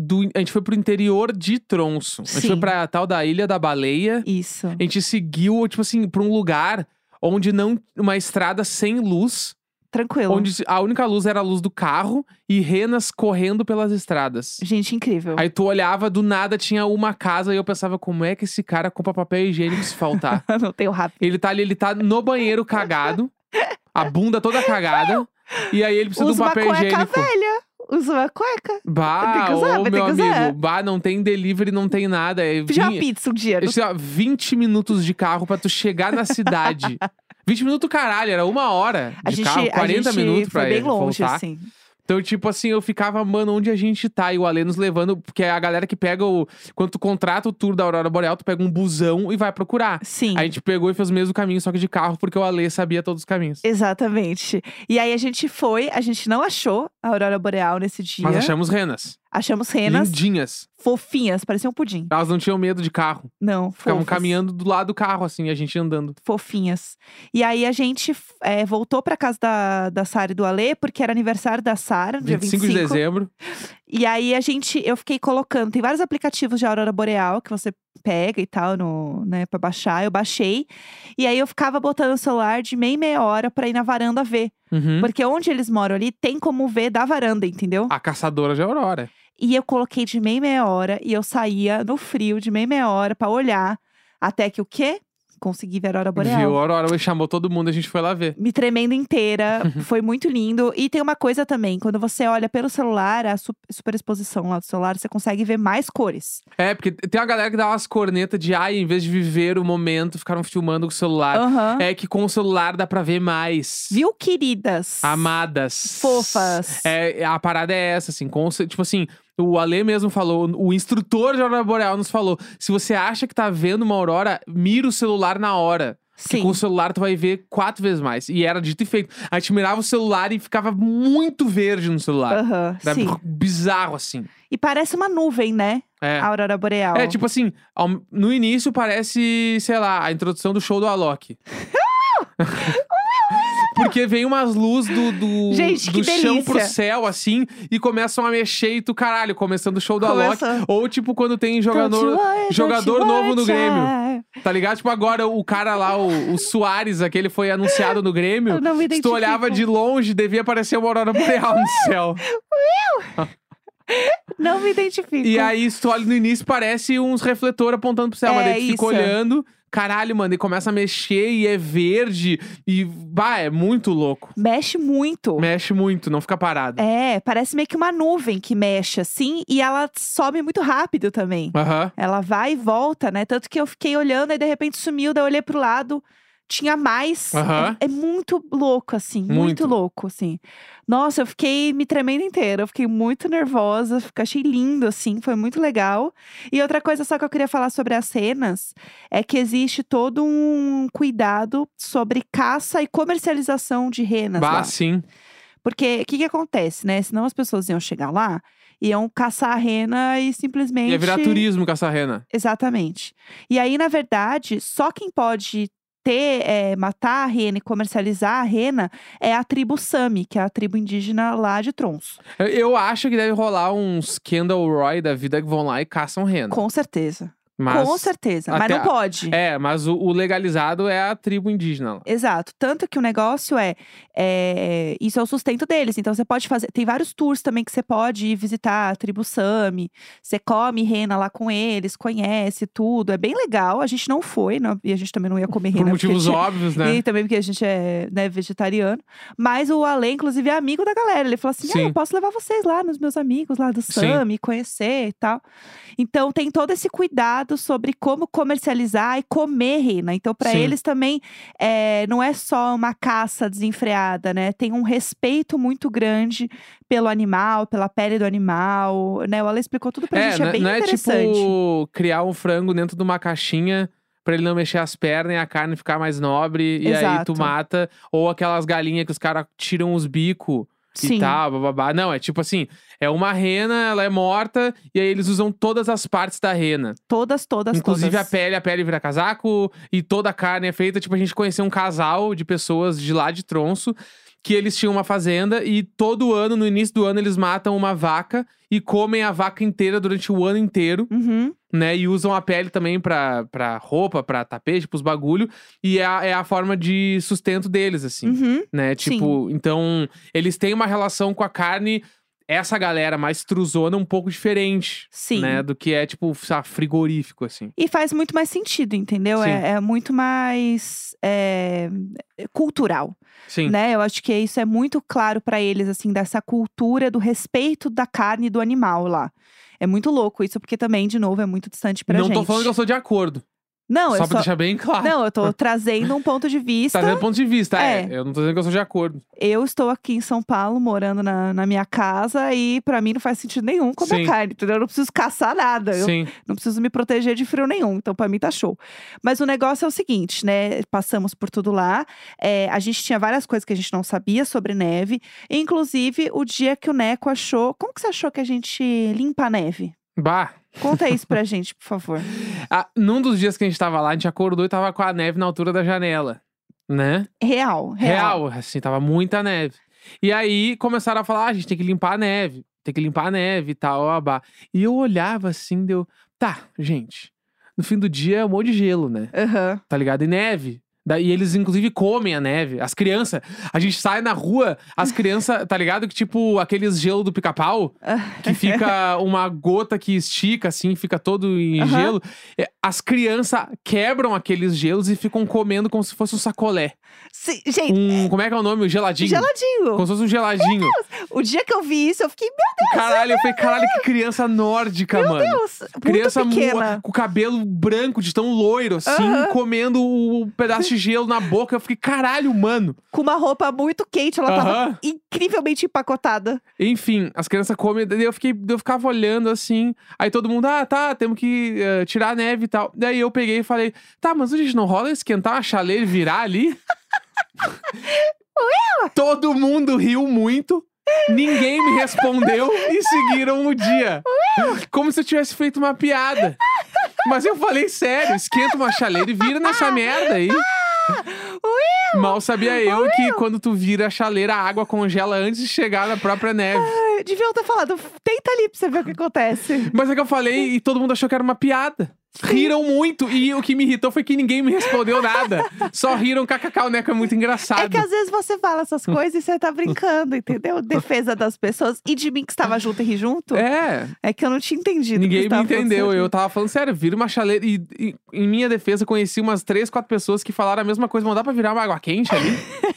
[SPEAKER 2] a gente foi pro interior de Tronço. A gente
[SPEAKER 1] Sim.
[SPEAKER 2] foi pra tal da Ilha da Baleia.
[SPEAKER 1] Isso.
[SPEAKER 2] A gente seguiu, tipo assim, pra um lugar onde não. Uma estrada sem luz.
[SPEAKER 1] Tranquilo.
[SPEAKER 2] Onde a única luz era a luz do carro e renas correndo pelas estradas.
[SPEAKER 1] Gente, incrível.
[SPEAKER 2] Aí tu olhava, do nada tinha uma casa e eu pensava, como é que esse cara compra papel higiênico se faltar?
[SPEAKER 1] Não tenho rápido.
[SPEAKER 2] Ele tá ali, ele tá no banheiro cagado, a bunda toda cagada, e aí ele precisa de um
[SPEAKER 1] Usa uma
[SPEAKER 2] papel
[SPEAKER 1] cueca
[SPEAKER 2] higiênico.
[SPEAKER 1] velha. Usa uma cueca.
[SPEAKER 2] Bah,
[SPEAKER 1] Tem que usar,
[SPEAKER 2] ô
[SPEAKER 1] vai ter
[SPEAKER 2] meu
[SPEAKER 1] que usar.
[SPEAKER 2] amigo, bah, não tem delivery, não tem nada. É
[SPEAKER 1] Pedi uma pizza um dia.
[SPEAKER 2] assim, ó, 20 minutos de carro pra tu chegar na cidade. 20 minutos, caralho, era 1 hora de carro, 40 minutos pra
[SPEAKER 1] foi bem longe,
[SPEAKER 2] voltar.
[SPEAKER 1] assim.
[SPEAKER 2] Então, tipo assim, eu ficava, mano, onde a gente tá? E o Ale nos levando, porque é a galera que pega quando tu contrata o tour da Aurora Boreal, tu pega um busão e vai procurar.
[SPEAKER 1] Sim.
[SPEAKER 2] A gente pegou e fez o mesmo caminho, só que de carro, porque o Ale sabia todos os caminhos.
[SPEAKER 1] Exatamente. E aí a gente não achou a aurora boreal nesse dia.
[SPEAKER 2] Mas achamos renas.
[SPEAKER 1] Achamos renas
[SPEAKER 2] Lindinhas.
[SPEAKER 1] fofinhas, pareciam um pudim.
[SPEAKER 2] Elas não tinham medo de carro.
[SPEAKER 1] Não,
[SPEAKER 2] Ficavam
[SPEAKER 1] fofas.
[SPEAKER 2] caminhando do lado do carro, assim, a gente andando.
[SPEAKER 1] Fofinhas. E aí a gente voltou pra casa da Sara e do Alê, porque era aniversário da Sara, no dia
[SPEAKER 2] 25 de dezembro.
[SPEAKER 1] E aí eu fiquei colocando, tem vários aplicativos de aurora boreal que você pega e tal, né, pra baixar. Eu baixei. E aí eu ficava botando o celular de meia hora pra ir na varanda ver.
[SPEAKER 2] Uhum.
[SPEAKER 1] Porque onde eles moram ali, tem como ver da varanda, entendeu?
[SPEAKER 2] A caçadora de Aurora.
[SPEAKER 1] E eu coloquei de meia hora e eu saía no frio de meia hora pra olhar. Até que o quê? Consegui ver a aurora boreal.
[SPEAKER 2] Viu a Aurora, e chamou todo mundo, a gente foi lá ver.
[SPEAKER 1] Me tremendo inteira, foi muito lindo. E tem uma coisa também, quando você olha pelo celular, a superexposição lá do celular, você consegue ver mais cores.
[SPEAKER 2] É, porque tem uma galera que dá umas cornetas de, em vez de viver o momento, ficaram filmando com o celular.
[SPEAKER 1] Aham.
[SPEAKER 2] É que com o celular dá pra ver mais.
[SPEAKER 1] Viu, queridas?
[SPEAKER 2] Amadas.
[SPEAKER 1] Fofas.
[SPEAKER 2] A parada é essa, assim, tipo assim, o Ale mesmo falou, o instrutor de Aurora Boreal nos falou, se você acha que tá vendo uma aurora, mira o celular na hora. Porque
[SPEAKER 1] Sim.
[SPEAKER 2] com o celular tu vai ver 4 vezes mais. E era dito e feito. A gente mirava o celular e ficava muito verde no celular.
[SPEAKER 1] Aham,
[SPEAKER 2] Era
[SPEAKER 1] sim.
[SPEAKER 2] bizarro, assim.
[SPEAKER 1] E parece uma nuvem, né?
[SPEAKER 2] É.
[SPEAKER 1] A aurora boreal.
[SPEAKER 2] É, tipo assim, no início parece, sei lá, a introdução do show do Alok. Porque vem umas luzes
[SPEAKER 1] Gente,
[SPEAKER 2] do
[SPEAKER 1] que
[SPEAKER 2] chão pro
[SPEAKER 1] delícia.
[SPEAKER 2] céu, assim, e começam a mexer e tu, caralho, começando o show do
[SPEAKER 1] Começa-
[SPEAKER 2] Alok. Ou tipo quando tem
[SPEAKER 1] Don't you worry,
[SPEAKER 2] jogador
[SPEAKER 1] don't you
[SPEAKER 2] novo no
[SPEAKER 1] worry,
[SPEAKER 2] Grêmio.
[SPEAKER 1] child.
[SPEAKER 2] Tá ligado? Tipo, agora o cara lá, o Soares, aquele foi anunciado no Grêmio.
[SPEAKER 1] Eu não me
[SPEAKER 2] Se tu
[SPEAKER 1] identifico.
[SPEAKER 2] olhava de longe, devia aparecer uma aurora boreal no céu.
[SPEAKER 1] Não me identifico.
[SPEAKER 2] E aí, se tu olha no início, parece uns refletores apontando pro céu. Mas
[SPEAKER 1] É
[SPEAKER 2] daí tu fica
[SPEAKER 1] isso.
[SPEAKER 2] olhando, caralho, mano, e começa a mexer e é verde. E, é muito louco.
[SPEAKER 1] Mexe muito.
[SPEAKER 2] Mexe muito, não fica parado.
[SPEAKER 1] É, parece meio que uma nuvem que mexe assim, e ela sobe muito rápido também.
[SPEAKER 2] Aham.
[SPEAKER 1] Ela vai e volta, né? Tanto que eu fiquei olhando e de repente sumiu, daí eu olhei pro lado, tinha mais.
[SPEAKER 2] Aham.
[SPEAKER 1] É muito louco, assim, muito
[SPEAKER 2] Muito.
[SPEAKER 1] louco, assim. Nossa, eu fiquei me tremendo inteira, eu fiquei muito nervosa, achei lindo, assim, foi muito legal. E outra coisa só que eu queria falar sobre as cenas é que existe todo um cuidado sobre caça e comercialização de renas lá.
[SPEAKER 2] Sim.
[SPEAKER 1] Porque o que acontece, né? Senão as pessoas iam chegar lá, iam caçar a rena e simplesmente.
[SPEAKER 2] Ia virar turismo com essa rena.
[SPEAKER 1] Exatamente. E aí, na verdade, só quem pode matar a rena e comercializar a rena é a tribo Sami, que é a tribo indígena lá de Tronço.
[SPEAKER 2] Eu acho que deve rolar uns Kendall Roy da vida que vão lá e caçam rena.
[SPEAKER 1] Com certeza.
[SPEAKER 2] Mas,
[SPEAKER 1] Com certeza, mas
[SPEAKER 2] até
[SPEAKER 1] não pode.
[SPEAKER 2] mas o legalizado é a tribo indígena lá.
[SPEAKER 1] Exato. Tanto que o negócio isso é o sustento deles. Então você pode fazer. Tem vários tours também que você pode ir visitar a tribo Sami. Você come rena lá com eles, conhece tudo. É bem legal. A gente não foi, e a gente também não ia comer rena.
[SPEAKER 2] Por motivos óbvios, né?
[SPEAKER 1] E também porque a gente é, né, vegetariano. Mas o Ale, inclusive, é amigo da galera. Ele falou assim:
[SPEAKER 2] Sim.
[SPEAKER 1] eu posso levar vocês lá nos meus amigos lá do
[SPEAKER 2] Sim.
[SPEAKER 1] Sami, conhecer e tal. Então tem todo esse cuidado sobre como comercializar e comer rena. Então, para
[SPEAKER 2] Sim.
[SPEAKER 1] eles também não é só uma caça desenfreada, né? Tem um respeito muito grande pelo animal, pela pele do animal, né? O Ale explicou tudo pra gente, é bem
[SPEAKER 2] não é
[SPEAKER 1] interessante.
[SPEAKER 2] tipo criar um frango dentro de uma caixinha pra ele não mexer as pernas e a carne ficar mais nobre. E aí tu
[SPEAKER 1] Exato.
[SPEAKER 2] mata. Ou aquelas galinhas que os caras tiram os bicos
[SPEAKER 1] Sim.
[SPEAKER 2] e tal, bababá. Não, é tipo assim, é uma rena, ela é morta, e aí eles usam todas as partes da rena.
[SPEAKER 1] Todas.
[SPEAKER 2] Inclusive
[SPEAKER 1] todas.
[SPEAKER 2] a pele vira casaco, e toda a carne é feita. Tipo, a gente conheceu um casal de pessoas de lá de Tronço, que eles tinham uma fazenda, e todo ano, no início do ano, eles matam uma vaca e comem a vaca inteira durante o ano inteiro.
[SPEAKER 1] Uhum.
[SPEAKER 2] Né, e usam a pele também pra roupa, pra tapete, pros bagulho. E é a forma de sustento deles, assim.
[SPEAKER 1] Uhum.
[SPEAKER 2] Né, tipo, então, eles têm uma relação com a carne, essa galera mais truzona, um pouco diferente.
[SPEAKER 1] Sim.
[SPEAKER 2] Né, do que é, tipo, frigorífico, assim.
[SPEAKER 1] E faz muito mais sentido, entendeu?
[SPEAKER 2] Sim.
[SPEAKER 1] É muito mais cultural,
[SPEAKER 2] Sim.
[SPEAKER 1] né? Eu acho que isso é muito claro pra eles, assim, dessa cultura do respeito da carne e do animal lá. É muito louco isso, porque também, de novo, é muito distante pra gente.
[SPEAKER 2] Não tô falando que eu sou de acordo.
[SPEAKER 1] Não,
[SPEAKER 2] Só pra deixar bem claro.
[SPEAKER 1] Não, eu tô trazendo um ponto de vista.
[SPEAKER 2] Trazendo ponto de vista,
[SPEAKER 1] É.
[SPEAKER 2] Eu não tô dizendo que eu sou de acordo.
[SPEAKER 1] Eu estou aqui em São Paulo, morando na minha casa, e pra mim não faz sentido nenhum comer
[SPEAKER 2] Sim.
[SPEAKER 1] carne, entendeu? Eu não preciso caçar nada. Eu
[SPEAKER 2] Sim.
[SPEAKER 1] não preciso me proteger de frio nenhum. Então, pra mim, tá show. Mas o negócio é o seguinte, né? Passamos por tudo lá. A gente tinha várias coisas que a gente não sabia sobre neve. Inclusive, o dia que o Neco achou. Como que você achou que a gente limpa a neve?
[SPEAKER 2] Bah.
[SPEAKER 1] Conta isso pra gente, por favor.
[SPEAKER 2] Num dos dias que a gente tava lá, a gente acordou e tava com a neve na altura da janela. Né?
[SPEAKER 1] Real.
[SPEAKER 2] Assim, tava muita neve. E aí começaram a falar: a gente tem que limpar a neve. Tem que limpar a neve e tal, abá. E eu olhava assim, tá, gente. No fim do dia é um monte de gelo, né?
[SPEAKER 1] Aham.
[SPEAKER 2] Tá ligado? E neve. E eles, inclusive, comem a neve. As crianças. A gente sai na rua, as crianças, tá ligado? Que tipo, aqueles gelo do pica-pau, que fica uma gota que estica, assim, fica todo em
[SPEAKER 1] Aham.
[SPEAKER 2] gelo. As crianças quebram aqueles gelos e ficam comendo como se fosse um sacolé.
[SPEAKER 1] Sim, gente,
[SPEAKER 2] Como é que é o nome? Geladinho.
[SPEAKER 1] geladinho.
[SPEAKER 2] Como se fosse um geladinho.
[SPEAKER 1] O dia que eu vi isso, eu fiquei, meu
[SPEAKER 2] Caralho, eu falei, caralho, que criança nórdica, mano.
[SPEAKER 1] Deus,
[SPEAKER 2] Criança
[SPEAKER 1] muito pequena.
[SPEAKER 2] com o cabelo branco, de tão loiro, assim,
[SPEAKER 1] Aham.
[SPEAKER 2] comendo um pedaço de gelo na boca. Eu fiquei, caralho, mano.
[SPEAKER 1] Com uma roupa muito quente, ela tava
[SPEAKER 2] Aham.
[SPEAKER 1] incrivelmente empacotada.
[SPEAKER 2] Enfim, as crianças comem, daí eu ficava olhando assim. Aí todo mundo, tá, temos que tirar a neve e tal. Daí eu peguei e falei, tá, mas a gente não rola esquentar a chaleira e virar ali? Todo mundo riu muito. Ninguém me respondeu e seguiram o dia. Como se eu tivesse feito uma piada. Mas eu falei sério, esquenta uma chaleira e vira nessa merda aí. Mal sabia eu que quando tu vira a chaleira, a água congela antes de chegar na própria neve.
[SPEAKER 1] Deviam ter falado, tenta ali pra você ver o que acontece.
[SPEAKER 2] Mas é que eu falei e todo mundo achou que era uma piada. Riram muito. E o que me irritou foi que ninguém me respondeu nada. Só riram, kkk, o Neco é muito engraçado.
[SPEAKER 1] É que às vezes você fala essas coisas e você tá brincando, entendeu? Defesa das pessoas. E de mim que estava junto e ri junto. É que eu não tinha entendido.
[SPEAKER 2] Ninguém
[SPEAKER 1] que
[SPEAKER 2] me
[SPEAKER 1] você tava
[SPEAKER 2] entendeu.
[SPEAKER 1] falando
[SPEAKER 2] Eu tava falando sério, vira uma chaleira. E em minha defesa, conheci umas 3, 4 pessoas que falaram a mesma coisa. Mas dá pra virar uma água quente ali?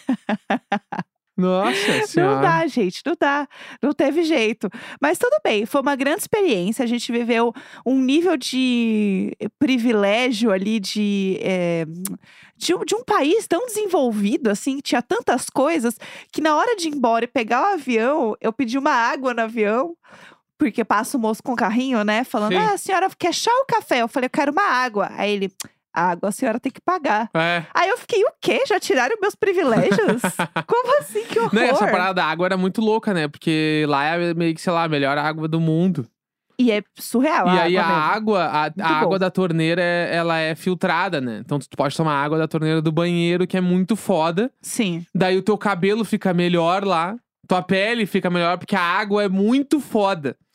[SPEAKER 2] Nossa senhora.
[SPEAKER 1] Não dá, gente, não dá. Não teve jeito. Mas tudo bem, foi uma grande experiência. A gente viveu um nível de privilégio ali de um país tão desenvolvido, assim, tinha tantas coisas, que na hora de ir embora e pegar o avião, eu pedi uma água no avião. Porque passa o moço com o carrinho, né? Falando,
[SPEAKER 2] Sim.
[SPEAKER 1] a senhora quer chá ou café? Eu falei, eu quero uma água. Aí ele, água a senhora tem que pagar. Aí eu fiquei, o quê? Já tiraram meus privilégios? Como assim? Que horror.
[SPEAKER 2] Não, essa parada da água era muito louca, né? Porque lá é meio que, sei lá, a melhor água do mundo.
[SPEAKER 1] E é surreal
[SPEAKER 2] E
[SPEAKER 1] a
[SPEAKER 2] aí
[SPEAKER 1] água
[SPEAKER 2] a
[SPEAKER 1] Muito
[SPEAKER 2] água
[SPEAKER 1] bom.
[SPEAKER 2] da torneira, ela é filtrada, né? Então tu pode tomar água da torneira do banheiro, que é muito foda.
[SPEAKER 1] Sim.
[SPEAKER 2] Daí o teu cabelo fica melhor lá. Tua pele fica melhor, porque a água é muito foda.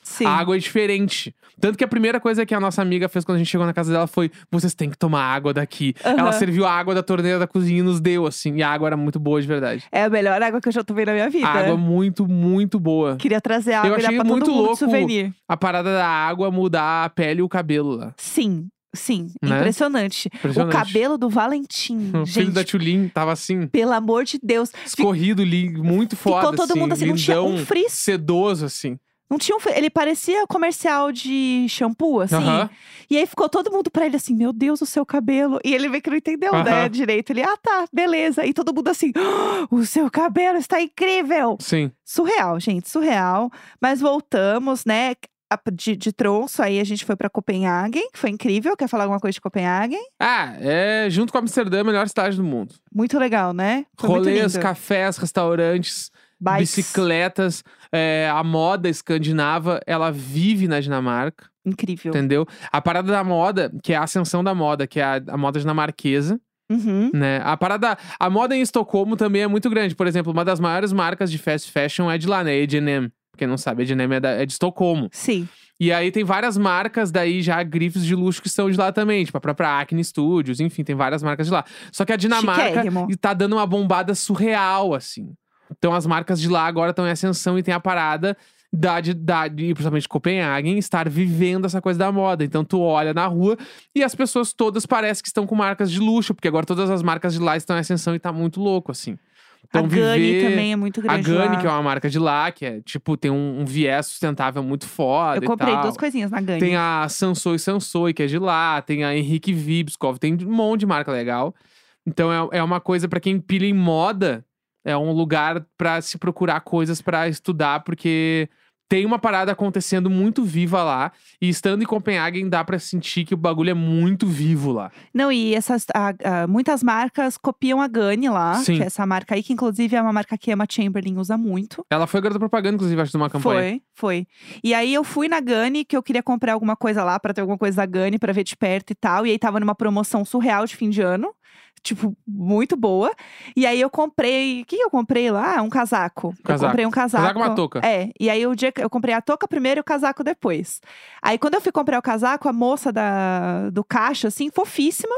[SPEAKER 1] Sim.
[SPEAKER 2] A água é diferente. Tanto que a primeira coisa que a nossa amiga fez quando a gente chegou na casa dela foi: vocês têm que tomar água daqui.
[SPEAKER 1] Aham.
[SPEAKER 2] Ela serviu a água da torneira da cozinha e nos deu, assim. E a água era muito boa, de verdade.
[SPEAKER 1] É a melhor água que eu já tomei na minha vida.
[SPEAKER 2] A água muito, muito boa.
[SPEAKER 1] Queria trazer água e dar
[SPEAKER 2] achei
[SPEAKER 1] pra todo
[SPEAKER 2] muito
[SPEAKER 1] mundo de
[SPEAKER 2] louco
[SPEAKER 1] souvenir.
[SPEAKER 2] a parada da água mudar a pele e o cabelo lá.
[SPEAKER 1] Sim, sim.
[SPEAKER 2] Né?
[SPEAKER 1] Impressionante.
[SPEAKER 2] Impressionante.
[SPEAKER 1] O cabelo do Valentim,
[SPEAKER 2] O filho
[SPEAKER 1] gente,
[SPEAKER 2] da Tulin tava assim,
[SPEAKER 1] pelo amor de Deus.
[SPEAKER 2] escorrido, muito foda,
[SPEAKER 1] Ficou todo mundo assim, não tinha um
[SPEAKER 2] lindão,
[SPEAKER 1] frizz.
[SPEAKER 2] sedoso, assim.
[SPEAKER 1] Não tinha ele parecia comercial de shampoo, assim.
[SPEAKER 2] Aham.
[SPEAKER 1] E aí ficou todo mundo pra ele assim, meu Deus, o seu cabelo. E ele meio que não entendeu, né,
[SPEAKER 2] Aham.
[SPEAKER 1] direito. Ele, tá, beleza. E todo mundo assim, o seu cabelo está incrível.
[SPEAKER 2] Sim.
[SPEAKER 1] Surreal, gente, surreal. Mas voltamos, né, de tronço. Aí a gente foi pra Copenhague, que foi incrível. Quer falar alguma coisa de Copenhague?
[SPEAKER 2] Junto com Amsterdã, a melhor cidade do mundo.
[SPEAKER 1] Muito legal, né? Foi muito
[SPEAKER 2] Rolês,
[SPEAKER 1] lindo.
[SPEAKER 2] cafés, restaurantes,
[SPEAKER 1] Bikes.
[SPEAKER 2] bicicletas. A moda escandinava, ela vive na Dinamarca,
[SPEAKER 1] Incrível.
[SPEAKER 2] entendeu? A parada da moda, que é a ascensão da moda, que é a moda dinamarquesa,
[SPEAKER 1] Uhum.
[SPEAKER 2] né? A moda em Estocolmo também é muito grande. Por exemplo, uma das maiores marcas de fast fashion é de lá, né? H&M. Quem não sabe, H&M é de Estocolmo.
[SPEAKER 1] Sim.
[SPEAKER 2] E aí tem várias marcas daí já, grifes de luxo que são de lá também. Tipo a própria Acne Studios, enfim, tem várias marcas de lá. Só que a Dinamarca
[SPEAKER 1] Chiquérrimo.
[SPEAKER 2] tá dando uma bombada surreal, assim. Então as marcas de lá agora estão em ascensão e tem a parada e principalmente Copenhagen, estar vivendo essa coisa da moda. Então tu olha na rua e as pessoas todas parecem que estão com marcas de luxo, porque agora todas as marcas de lá estão em ascensão e tá muito louco, assim. Então,
[SPEAKER 1] a Gani também é muito
[SPEAKER 2] A
[SPEAKER 1] grande
[SPEAKER 2] Gani,
[SPEAKER 1] lá.
[SPEAKER 2] que é uma marca de lá, que é, tipo, tem um viés sustentável muito foda
[SPEAKER 1] Eu comprei
[SPEAKER 2] e tal.
[SPEAKER 1] 2 coisinhas na Gani.
[SPEAKER 2] Tem a Sansoi, que é de lá. Tem a Henrique Vibskov. Tem um monte de marca legal. Então, é uma coisa pra quem pilha em moda. É um lugar pra se procurar coisas pra estudar, porque tem uma parada acontecendo muito viva lá. E estando em Copenhagen, dá pra sentir que o bagulho é muito vivo lá.
[SPEAKER 1] Não, e muitas marcas copiam a Gani lá.
[SPEAKER 2] Sim.
[SPEAKER 1] Que é essa marca aí, que inclusive é uma marca que a Emma Chamberlain usa muito.
[SPEAKER 2] Ela foi garota propaganda, inclusive, acho, de uma campanha.
[SPEAKER 1] Foi. E aí eu fui na Gani, que eu queria comprar alguma coisa lá, pra ter alguma coisa da Gani, pra ver de perto e tal. E aí tava numa promoção surreal de fim de ano. Tipo, muito boa. E aí eu comprei. O que eu comprei lá? Um casaco. Eu comprei um casaco.
[SPEAKER 2] Casaco e uma touca.
[SPEAKER 1] E aí o dia que eu comprei a touca primeiro e o casaco depois. Aí quando eu fui comprar o casaco, a moça do caixa, assim, fofíssima.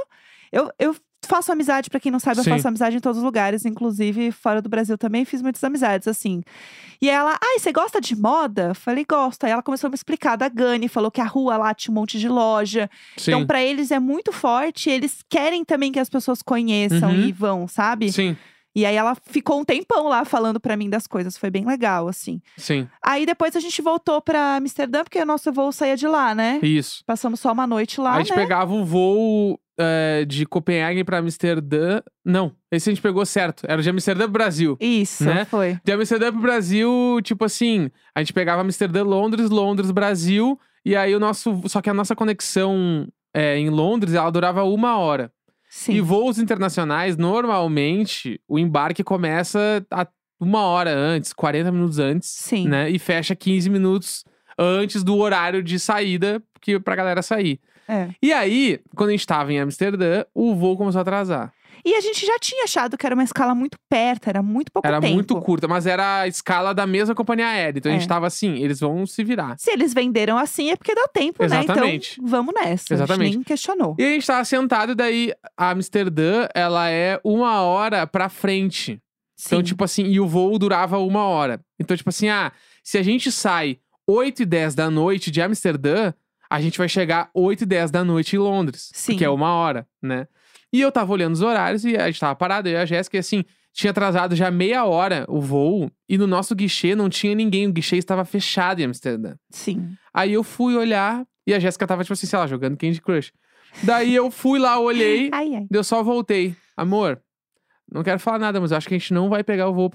[SPEAKER 1] Eu faço amizade, pra quem não sabe,
[SPEAKER 2] Sim.
[SPEAKER 1] eu faço amizade em todos os lugares, inclusive fora do Brasil também, fiz muitas amizades, assim. E ela, você gosta de moda? Falei, gosto. Aí ela começou a me explicar da Gani, falou que a rua lá tinha um monte de loja.
[SPEAKER 2] Sim.
[SPEAKER 1] Então, pra eles é muito forte, eles querem também que as pessoas conheçam
[SPEAKER 2] Uhum.
[SPEAKER 1] e vão, sabe?
[SPEAKER 2] Sim,
[SPEAKER 1] E aí ela ficou um tempão lá falando pra mim das coisas, foi bem legal, assim.
[SPEAKER 2] sim.
[SPEAKER 1] Aí depois a gente voltou pra Amsterdã, porque o nosso voo saía de lá, né?
[SPEAKER 2] Isso.
[SPEAKER 1] Passamos só uma noite lá,
[SPEAKER 2] A gente
[SPEAKER 1] né?
[SPEAKER 2] pegava o voo de Copenhague pra Amsterdã. Não, esse a gente pegou certo. Era de Amsterdã pro Brasil.
[SPEAKER 1] Isso,
[SPEAKER 2] né?
[SPEAKER 1] foi.
[SPEAKER 2] De Amsterdã pro Brasil, tipo assim, a gente pegava Amsterdã, Londres, Brasil. E aí só que a nossa conexão em Londres, ela durava 1 hora.
[SPEAKER 1] Sim.
[SPEAKER 2] E voos internacionais, normalmente, o embarque começa 1 hora antes, 40 minutos antes.
[SPEAKER 1] Sim.
[SPEAKER 2] Né? E fecha 15 minutos antes do horário de saída, pra galera sair.
[SPEAKER 1] É.
[SPEAKER 2] E aí, quando a gente tava em Amsterdã, o voo começou a atrasar.
[SPEAKER 1] E a gente já tinha achado que era uma escala muito perto, era muito pouco
[SPEAKER 2] Era
[SPEAKER 1] tempo.
[SPEAKER 2] muito curta, mas era a escala da mesma companhia aérea. Então a gente tava assim, eles vão se virar.
[SPEAKER 1] Se eles venderam assim, é porque deu tempo,
[SPEAKER 2] Exatamente.
[SPEAKER 1] né? Então, vamos nessa. A
[SPEAKER 2] Exatamente.
[SPEAKER 1] gente nem questionou.
[SPEAKER 2] E a gente tava sentado, e daí a Amsterdã, ela é 1 hora pra frente. Então,
[SPEAKER 1] Sim.
[SPEAKER 2] tipo assim, e o voo durava 1 hora. Então, tipo assim, se a gente sai 8h10 da noite de Amsterdã, a gente vai chegar 8h10 da noite em Londres.
[SPEAKER 1] Sim.
[SPEAKER 2] Que é 1 hora, né? E eu tava olhando os horários e a gente tava parado, eu e a Jéssica, e assim, tinha atrasado já meia hora o voo. E no nosso guichê não tinha ninguém, o guichê estava fechado em Amsterdã.
[SPEAKER 1] Sim.
[SPEAKER 2] Aí eu fui olhar e a Jéssica tava, tipo assim, sei lá, jogando Candy Crush. Daí eu fui lá, olhei,
[SPEAKER 1] Ai.
[SPEAKER 2] eu só voltei. Amor, não quero falar nada, mas eu acho que a gente não vai pegar o voo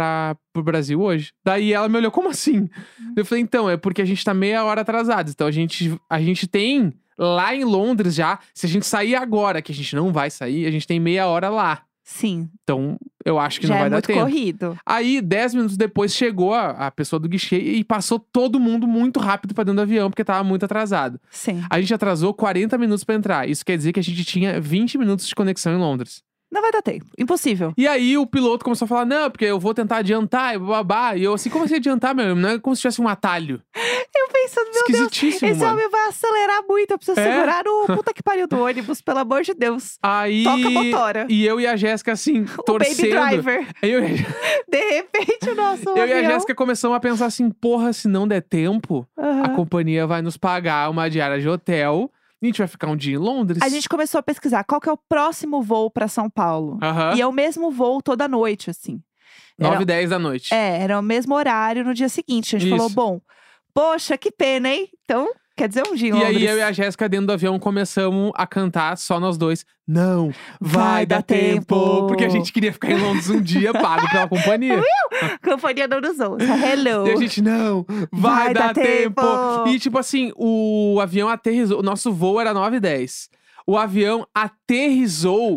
[SPEAKER 2] pro Brasil hoje. Daí ela me olhou, como assim? Eu falei, então, é porque a gente tá meia hora atrasado. Então a gente tem lá em Londres já, se a gente sair agora, que a gente não vai sair, a gente tem meia hora lá.
[SPEAKER 1] Sim.
[SPEAKER 2] Então, eu acho que
[SPEAKER 1] Já
[SPEAKER 2] não vai
[SPEAKER 1] é
[SPEAKER 2] dar
[SPEAKER 1] muito
[SPEAKER 2] tempo.
[SPEAKER 1] corrido.
[SPEAKER 2] Aí, 10 minutos depois, chegou a pessoa do guichê e passou todo mundo muito rápido pra dentro do avião, porque tava muito atrasado.
[SPEAKER 1] Sim.
[SPEAKER 2] A gente atrasou 40 minutos pra entrar. Isso quer dizer que a gente tinha 20 minutos de conexão em Londres.
[SPEAKER 1] Não vai dar tempo. Impossível.
[SPEAKER 2] E aí o piloto começou a falar, não, porque eu vou tentar adiantar e babá. E eu assim, como assim adiantar, meu? Não é como se tivesse um atalho.
[SPEAKER 1] Eu pensando, meu Deus,
[SPEAKER 2] Esquisitíssimo,
[SPEAKER 1] esse
[SPEAKER 2] mano.
[SPEAKER 1] homem vai acelerar muito. Eu preciso segurar no puta que pariu do ônibus, pelo amor de Deus.
[SPEAKER 2] Aí...
[SPEAKER 1] Toca a motora.
[SPEAKER 2] E eu e a Jéssica, assim,
[SPEAKER 1] O
[SPEAKER 2] torcendo.
[SPEAKER 1] Baby Driver.
[SPEAKER 2] Aí eu,
[SPEAKER 1] De repente, o nosso
[SPEAKER 2] eu e a
[SPEAKER 1] avião.
[SPEAKER 2] Jéssica começamos a pensar assim, porra, se não der tempo, a
[SPEAKER 1] Aham.
[SPEAKER 2] companhia vai nos pagar uma diária de hotel e a gente vai ficar um dia em Londres.
[SPEAKER 1] A gente começou a pesquisar qual que é o próximo voo pra São Paulo.
[SPEAKER 2] Aham.
[SPEAKER 1] E é o mesmo voo toda noite, assim.
[SPEAKER 2] 9h10 da noite.
[SPEAKER 1] Era o mesmo horário no dia seguinte. A gente
[SPEAKER 2] Isso.
[SPEAKER 1] falou, bom, poxa, que pena, hein? Então, quer dizer, um dia em
[SPEAKER 2] E
[SPEAKER 1] Londres.
[SPEAKER 2] aí eu e a Jéssica dentro do avião começamos a cantar só nós dois. Não, vai dar tempo. Porque a gente queria ficar em Londres um dia pago pela companhia.
[SPEAKER 1] Companhia não nos ouça. Hello.
[SPEAKER 2] E a gente, não, vai dar tempo. E tipo assim, o avião aterrissou. O nosso voo era 9h10. O avião aterrissou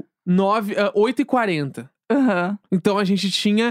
[SPEAKER 2] 8h40.
[SPEAKER 1] Aham.
[SPEAKER 2] Então a gente tinha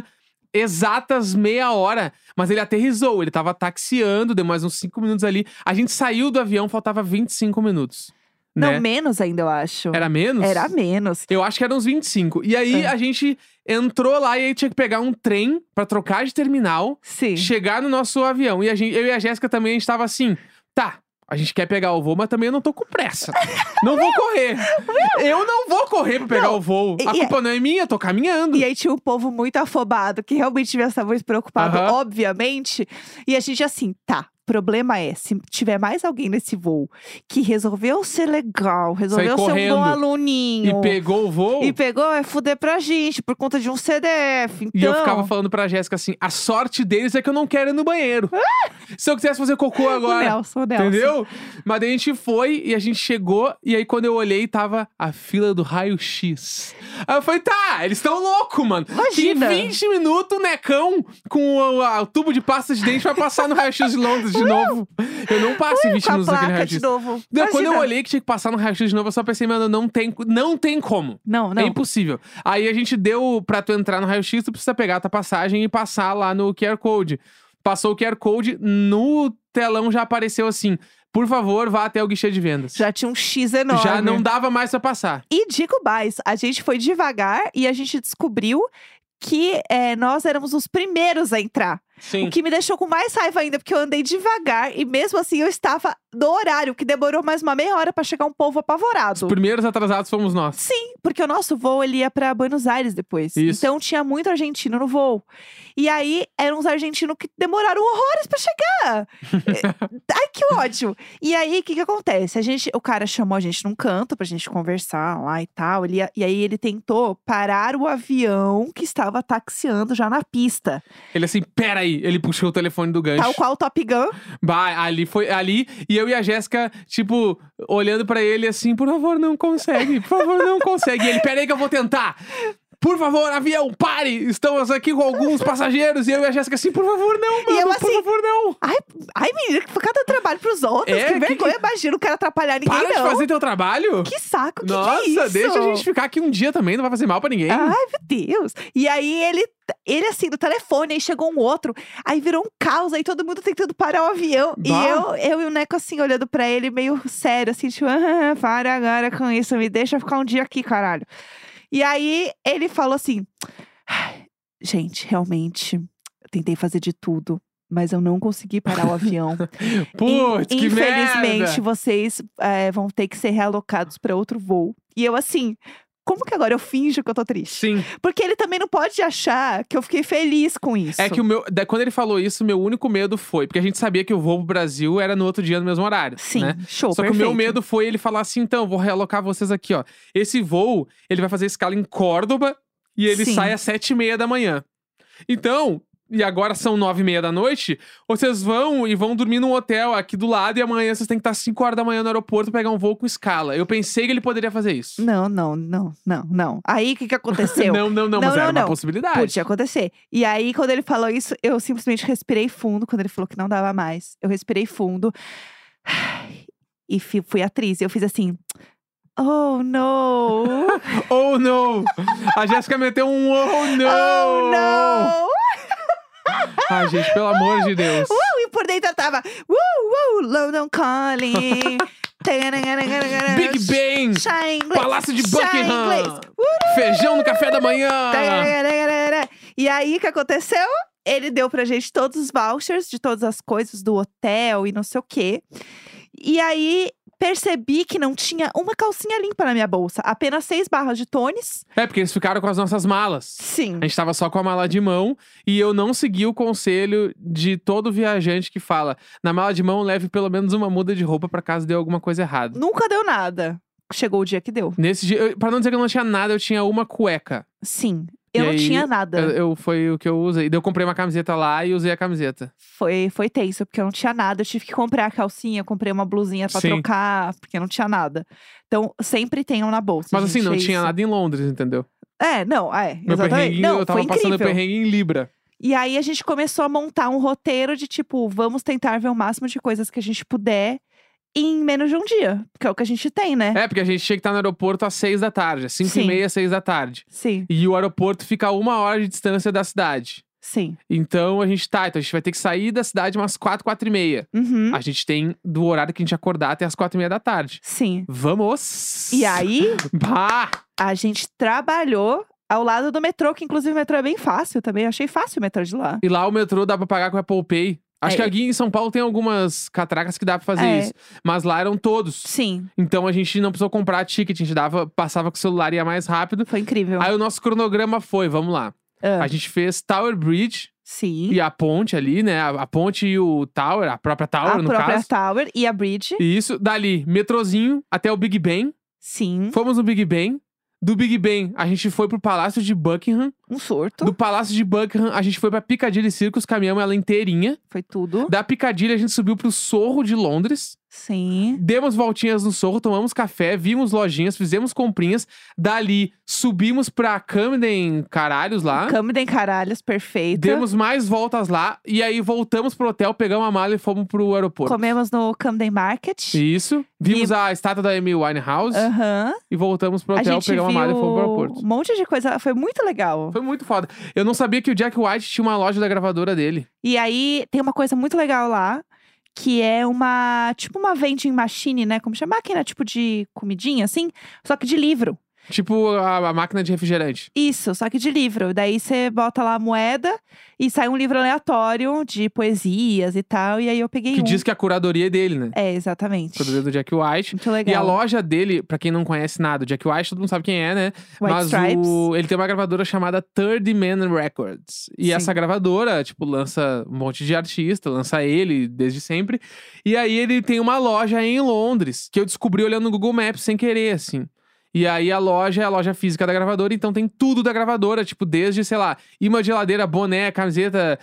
[SPEAKER 2] exatas meia hora, mas ele aterrissou. Ele tava taxiando, deu mais uns 5 minutos ali. A gente saiu do avião, faltava 25 minutos.
[SPEAKER 1] Não,
[SPEAKER 2] Né?
[SPEAKER 1] menos ainda, eu acho.
[SPEAKER 2] Era menos?
[SPEAKER 1] Era menos.
[SPEAKER 2] Eu acho que eram uns 25. E aí a gente entrou lá e aí tinha que pegar um trem pra trocar de terminal,
[SPEAKER 1] Sim.
[SPEAKER 2] chegar no nosso avião. E eu e a Jéssica também, a gente tava assim, tá, a gente quer pegar o voo, mas também eu não tô com pressa. Não vou correr. Eu não vou correr pra pegar o voo. A culpa não é minha, eu tô caminhando.
[SPEAKER 1] E aí tinha um povo muito afobado, que realmente devia estar muito preocupado,
[SPEAKER 2] Aham.
[SPEAKER 1] obviamente. E a gente assim, tá. Problema é, se tiver mais alguém nesse voo que resolveu ser legal, resolveu ser um
[SPEAKER 2] correndo
[SPEAKER 1] bom aluninho.
[SPEAKER 2] E pegou o voo.
[SPEAKER 1] E pegou, é fuder pra gente, por conta de um CDF. Então,
[SPEAKER 2] E eu ficava falando pra Jéssica assim, a sorte deles é que eu não quero ir no banheiro. Se eu quisesse fazer cocô
[SPEAKER 1] o
[SPEAKER 2] agora.
[SPEAKER 1] Nelson.
[SPEAKER 2] Entendeu? Mas daí a gente foi e a gente chegou. E aí quando eu olhei, tava a fila do raio-x. Aí eu falei, tá, eles estão loucos, mano.
[SPEAKER 1] Imagina.
[SPEAKER 2] Que 20 minutos o necão com o tubo de pasta de dente vai passar no raio-x de Londres de novo. Eu não passo em 20
[SPEAKER 1] com a
[SPEAKER 2] minutos naquele
[SPEAKER 1] placa
[SPEAKER 2] raio-x.
[SPEAKER 1] de novo.
[SPEAKER 2] Não, quando eu
[SPEAKER 1] Imagina.
[SPEAKER 2] olhei que tinha que passar no raio-x de novo, eu só pensei, mano, não tem como.
[SPEAKER 1] Não,
[SPEAKER 2] É
[SPEAKER 1] não.
[SPEAKER 2] impossível. Aí a gente deu pra tu entrar no raio-x, tu precisa pegar a tua passagem e passar lá no QR Code. Passou o QR Code, no telão já apareceu assim, por favor, vá até o guichê de vendas.
[SPEAKER 1] Já tinha um X enorme.
[SPEAKER 2] Já não dava mais pra passar.
[SPEAKER 1] E digo mais, a gente foi devagar e a gente descobriu que nós éramos os primeiros a entrar.
[SPEAKER 2] Sim.
[SPEAKER 1] O que me deixou com mais raiva ainda, porque eu andei devagar e mesmo assim eu estava no horário, que demorou mais uma meia hora pra chegar um povo apavorado.
[SPEAKER 2] Os primeiros atrasados fomos nós.
[SPEAKER 1] Sim, porque o nosso voo ele ia pra Buenos Aires depois.
[SPEAKER 2] Isso.
[SPEAKER 1] Então tinha muito argentino no voo. E aí eram uns argentinos que demoraram horrores pra chegar. Ai, que ódio! E aí o que acontece? O cara chamou a gente num canto pra gente conversar lá e tal. E aí ele tentou parar o avião que estava taxiando já na pista.
[SPEAKER 2] Ele assim, peraí. Ele puxou o telefone do gancho.
[SPEAKER 1] Tal qual o Top Gun.
[SPEAKER 2] Bah, ali foi ali. E eu e a Jéssica, tipo, olhando pra ele assim, por favor, não consegue. Por favor, não consegue. E ele, peraí que eu vou tentar. Por favor, avião, pare! Estamos aqui com alguns passageiros. E eu e a Jéssica assim, por favor, não, mano.
[SPEAKER 1] E eu
[SPEAKER 2] por
[SPEAKER 1] assim,
[SPEAKER 2] favor, não.
[SPEAKER 1] Ai, menina, que cada trabalho pros outros.
[SPEAKER 2] É,
[SPEAKER 1] que
[SPEAKER 2] que-
[SPEAKER 1] vergonha, imagina, não quero atrapalhar ninguém,
[SPEAKER 2] Para de
[SPEAKER 1] não.
[SPEAKER 2] fazer teu trabalho.
[SPEAKER 1] Que saco, que
[SPEAKER 2] Nossa,
[SPEAKER 1] é isso?
[SPEAKER 2] deixa a gente ficar aqui um dia também, não vai fazer mal pra ninguém.
[SPEAKER 1] Ai, meu Deus. E aí, ele assim, no telefone, aí chegou um outro. Aí virou um caos, aí todo mundo tentando parar o avião.
[SPEAKER 2] Bah.
[SPEAKER 1] E eu e o Neco, assim, olhando pra ele, meio sério, assim, tipo, para agora com isso, me deixa ficar um dia aqui, caralho. E aí, ele falou assim, "Ai, gente, realmente, eu tentei fazer de tudo. Mas eu não consegui parar o avião.
[SPEAKER 2] Putz, que
[SPEAKER 1] Infelizmente,
[SPEAKER 2] merda.
[SPEAKER 1] vocês vão ter que ser realocados pra outro voo. E eu assim, como que agora eu finjo que eu tô triste?
[SPEAKER 2] Sim.
[SPEAKER 1] Porque ele também não pode achar que eu fiquei feliz com isso.
[SPEAKER 2] É que quando ele falou isso, meu único medo foi... Porque a gente sabia que o voo pro Brasil era no outro dia, no mesmo horário,
[SPEAKER 1] Sim,
[SPEAKER 2] né?
[SPEAKER 1] show,
[SPEAKER 2] Só que
[SPEAKER 1] perfeito.
[SPEAKER 2] o meu medo foi ele falar assim, então, vou realocar vocês aqui, ó. Esse voo, ele vai fazer escala em Córdoba e ele
[SPEAKER 1] Sim.
[SPEAKER 2] sai às 7h30 da manhã. Então... E agora são 9h30 da noite, vocês vão dormir num hotel aqui do lado e amanhã vocês têm que estar 5 horas da manhã no aeroporto pra pegar um voo com escala. Eu pensei que ele poderia fazer isso.
[SPEAKER 1] Não. Aí, o que aconteceu?
[SPEAKER 2] Não, mas era uma possibilidade.
[SPEAKER 1] Podia acontecer. E aí, quando ele falou isso, eu simplesmente respirei fundo. Quando ele falou que não dava mais, eu respirei fundo. E fui atriz. Eu fiz assim... Oh, no!
[SPEAKER 2] Oh, não! A Jéssica meteu um oh, não!
[SPEAKER 1] Oh, no!
[SPEAKER 2] Ai, gente, pelo amor de Deus.
[SPEAKER 1] E por dentro eu tava... London Calling.
[SPEAKER 2] Big Ben!
[SPEAKER 1] Chá em inglês.
[SPEAKER 2] Palácio de
[SPEAKER 1] Chá em
[SPEAKER 2] Buckingham!
[SPEAKER 1] inglês.
[SPEAKER 2] Feijão no café da manhã!
[SPEAKER 1] E aí, o que aconteceu? Ele deu pra gente todos os vouchers de todas as coisas do hotel e não sei o quê. E aí, percebi que não tinha uma calcinha limpa na minha bolsa. Apenas 6 barras de tônis.
[SPEAKER 2] É, porque eles ficaram com as nossas malas.
[SPEAKER 1] Sim.
[SPEAKER 2] A gente tava só com a mala de mão e eu não segui o conselho de todo viajante que fala: na mala de mão, leve pelo menos uma muda de roupa pra caso dê alguma coisa errada.
[SPEAKER 1] Nunca deu nada. Chegou o dia que deu.
[SPEAKER 2] Nesse dia, pra não dizer que eu não tinha nada, eu tinha uma cueca.
[SPEAKER 1] Sim. Eu
[SPEAKER 2] E
[SPEAKER 1] não
[SPEAKER 2] aí,
[SPEAKER 1] tinha nada.
[SPEAKER 2] Foi o que eu usei. Daí eu comprei uma camiseta lá e usei a camiseta.
[SPEAKER 1] Foi tenso, porque eu não tinha nada. Eu tive que comprar a calcinha, comprei uma blusinha pra
[SPEAKER 2] Sim.
[SPEAKER 1] trocar, porque não tinha nada. Então, sempre tenham na bolsa.
[SPEAKER 2] Mas assim,
[SPEAKER 1] gente,
[SPEAKER 2] não
[SPEAKER 1] é
[SPEAKER 2] tinha
[SPEAKER 1] isso.
[SPEAKER 2] nada em Londres, entendeu?
[SPEAKER 1] Meu
[SPEAKER 2] Meu perrengue,
[SPEAKER 1] Não,
[SPEAKER 2] eu tava
[SPEAKER 1] foi
[SPEAKER 2] passando o
[SPEAKER 1] incrível.
[SPEAKER 2] perrengue em Libra.
[SPEAKER 1] E aí, a gente começou a montar um roteiro de tipo, vamos tentar ver o máximo de coisas que a gente puder em menos de um dia. Que é o que a gente tem, né?
[SPEAKER 2] É, porque a gente tinha que estar no aeroporto às 6 da tarde, às 5h30, 6 da tarde.
[SPEAKER 1] Sim,
[SPEAKER 2] E o aeroporto fica a 1 hora de distância da cidade.
[SPEAKER 1] sim.
[SPEAKER 2] Então a gente vai ter que sair da cidade umas 4h30.
[SPEAKER 1] Uhum.
[SPEAKER 2] A gente tem do horário que a gente acordar até as 4h30 da tarde.
[SPEAKER 1] Sim.
[SPEAKER 2] Vamos!
[SPEAKER 1] E aí,
[SPEAKER 2] Bah!
[SPEAKER 1] a gente trabalhou ao lado do metrô, que inclusive o metrô é bem fácil também. Eu achei fácil o metrô de lá.
[SPEAKER 2] E lá o metrô dá pra pagar com a Apple Pay. Acho
[SPEAKER 1] É.
[SPEAKER 2] que aqui em São Paulo tem algumas catracas que dá pra fazer
[SPEAKER 1] É.
[SPEAKER 2] isso. Mas lá eram todos.
[SPEAKER 1] Sim,
[SPEAKER 2] Então a gente não precisou comprar ticket, a gente passava com o celular e ia mais rápido.
[SPEAKER 1] foi incrível.
[SPEAKER 2] Aí o nosso cronograma foi, vamos lá.
[SPEAKER 1] Ah,
[SPEAKER 2] A gente fez Tower Bridge
[SPEAKER 1] sim.
[SPEAKER 2] e a ponte ali, né? A ponte e o Tower, a própria Tower,
[SPEAKER 1] A
[SPEAKER 2] no
[SPEAKER 1] própria
[SPEAKER 2] caso.
[SPEAKER 1] Tower e a Bridge.
[SPEAKER 2] E isso, dali, metrozinho até o Big Ben.
[SPEAKER 1] Sim,
[SPEAKER 2] Fomos no Big Ben. Do Big Ben, a gente foi pro Palácio de Buckingham.
[SPEAKER 1] um surto.
[SPEAKER 2] Do Palácio de Buckingham, a gente foi pra Piccadilly Circus, caminhamos ela inteirinha.
[SPEAKER 1] Foi tudo.
[SPEAKER 2] Da Piccadilly, a gente subiu pro Sorro de Londres.
[SPEAKER 1] Sim.
[SPEAKER 2] Demos voltinhas no Sorro, tomamos café, vimos lojinhas, fizemos comprinhas. Dali, subimos pra Camden Caralhos lá.
[SPEAKER 1] Camden Caralhos, perfeito.
[SPEAKER 2] Demos mais voltas lá. E aí, voltamos pro hotel, pegamos a mala e fomos pro aeroporto.
[SPEAKER 1] Comemos no Camden Market.
[SPEAKER 2] Isso. Vimos a estátua da Amy Winehouse.
[SPEAKER 1] Aham.
[SPEAKER 2] E voltamos pro
[SPEAKER 1] A
[SPEAKER 2] hotel,
[SPEAKER 1] gente
[SPEAKER 2] pegamos a mala e
[SPEAKER 1] viu
[SPEAKER 2] fomos pro aeroporto.
[SPEAKER 1] um monte de coisa. Foi muito legal.
[SPEAKER 2] Foi muito foda. Eu não sabia que o Jack White tinha uma loja da gravadora dele.
[SPEAKER 1] E aí, tem uma coisa muito legal lá. Que é tipo uma vending machine, né? Como chama? Máquina tipo de comidinha, assim. Só que de livro.
[SPEAKER 2] Tipo a máquina de refrigerante.
[SPEAKER 1] Isso, só que de livro. Daí você bota lá a moeda e sai um livro aleatório de poesias e tal. E aí eu peguei
[SPEAKER 2] Que
[SPEAKER 1] um.
[SPEAKER 2] diz que a curadoria é dele, né?
[SPEAKER 1] É, exatamente.
[SPEAKER 2] Curadoria do Jack White.
[SPEAKER 1] Muito legal.
[SPEAKER 2] E a loja dele, pra quem não conhece nada, o Jack White, todo mundo sabe quem é, né?
[SPEAKER 1] White
[SPEAKER 2] Mas
[SPEAKER 1] Stripes.
[SPEAKER 2] ele tem uma gravadora chamada Third Man Records. E
[SPEAKER 1] Sim.
[SPEAKER 2] essa gravadora, tipo, lança um monte de artista, lança ele desde sempre. E aí ele tem uma loja em Londres, que eu descobri olhando no Google Maps sem querer, assim. E aí a loja é a loja física da gravadora, então tem tudo da gravadora, tipo, desde, sei lá, imã de geladeira, boné, camiseta,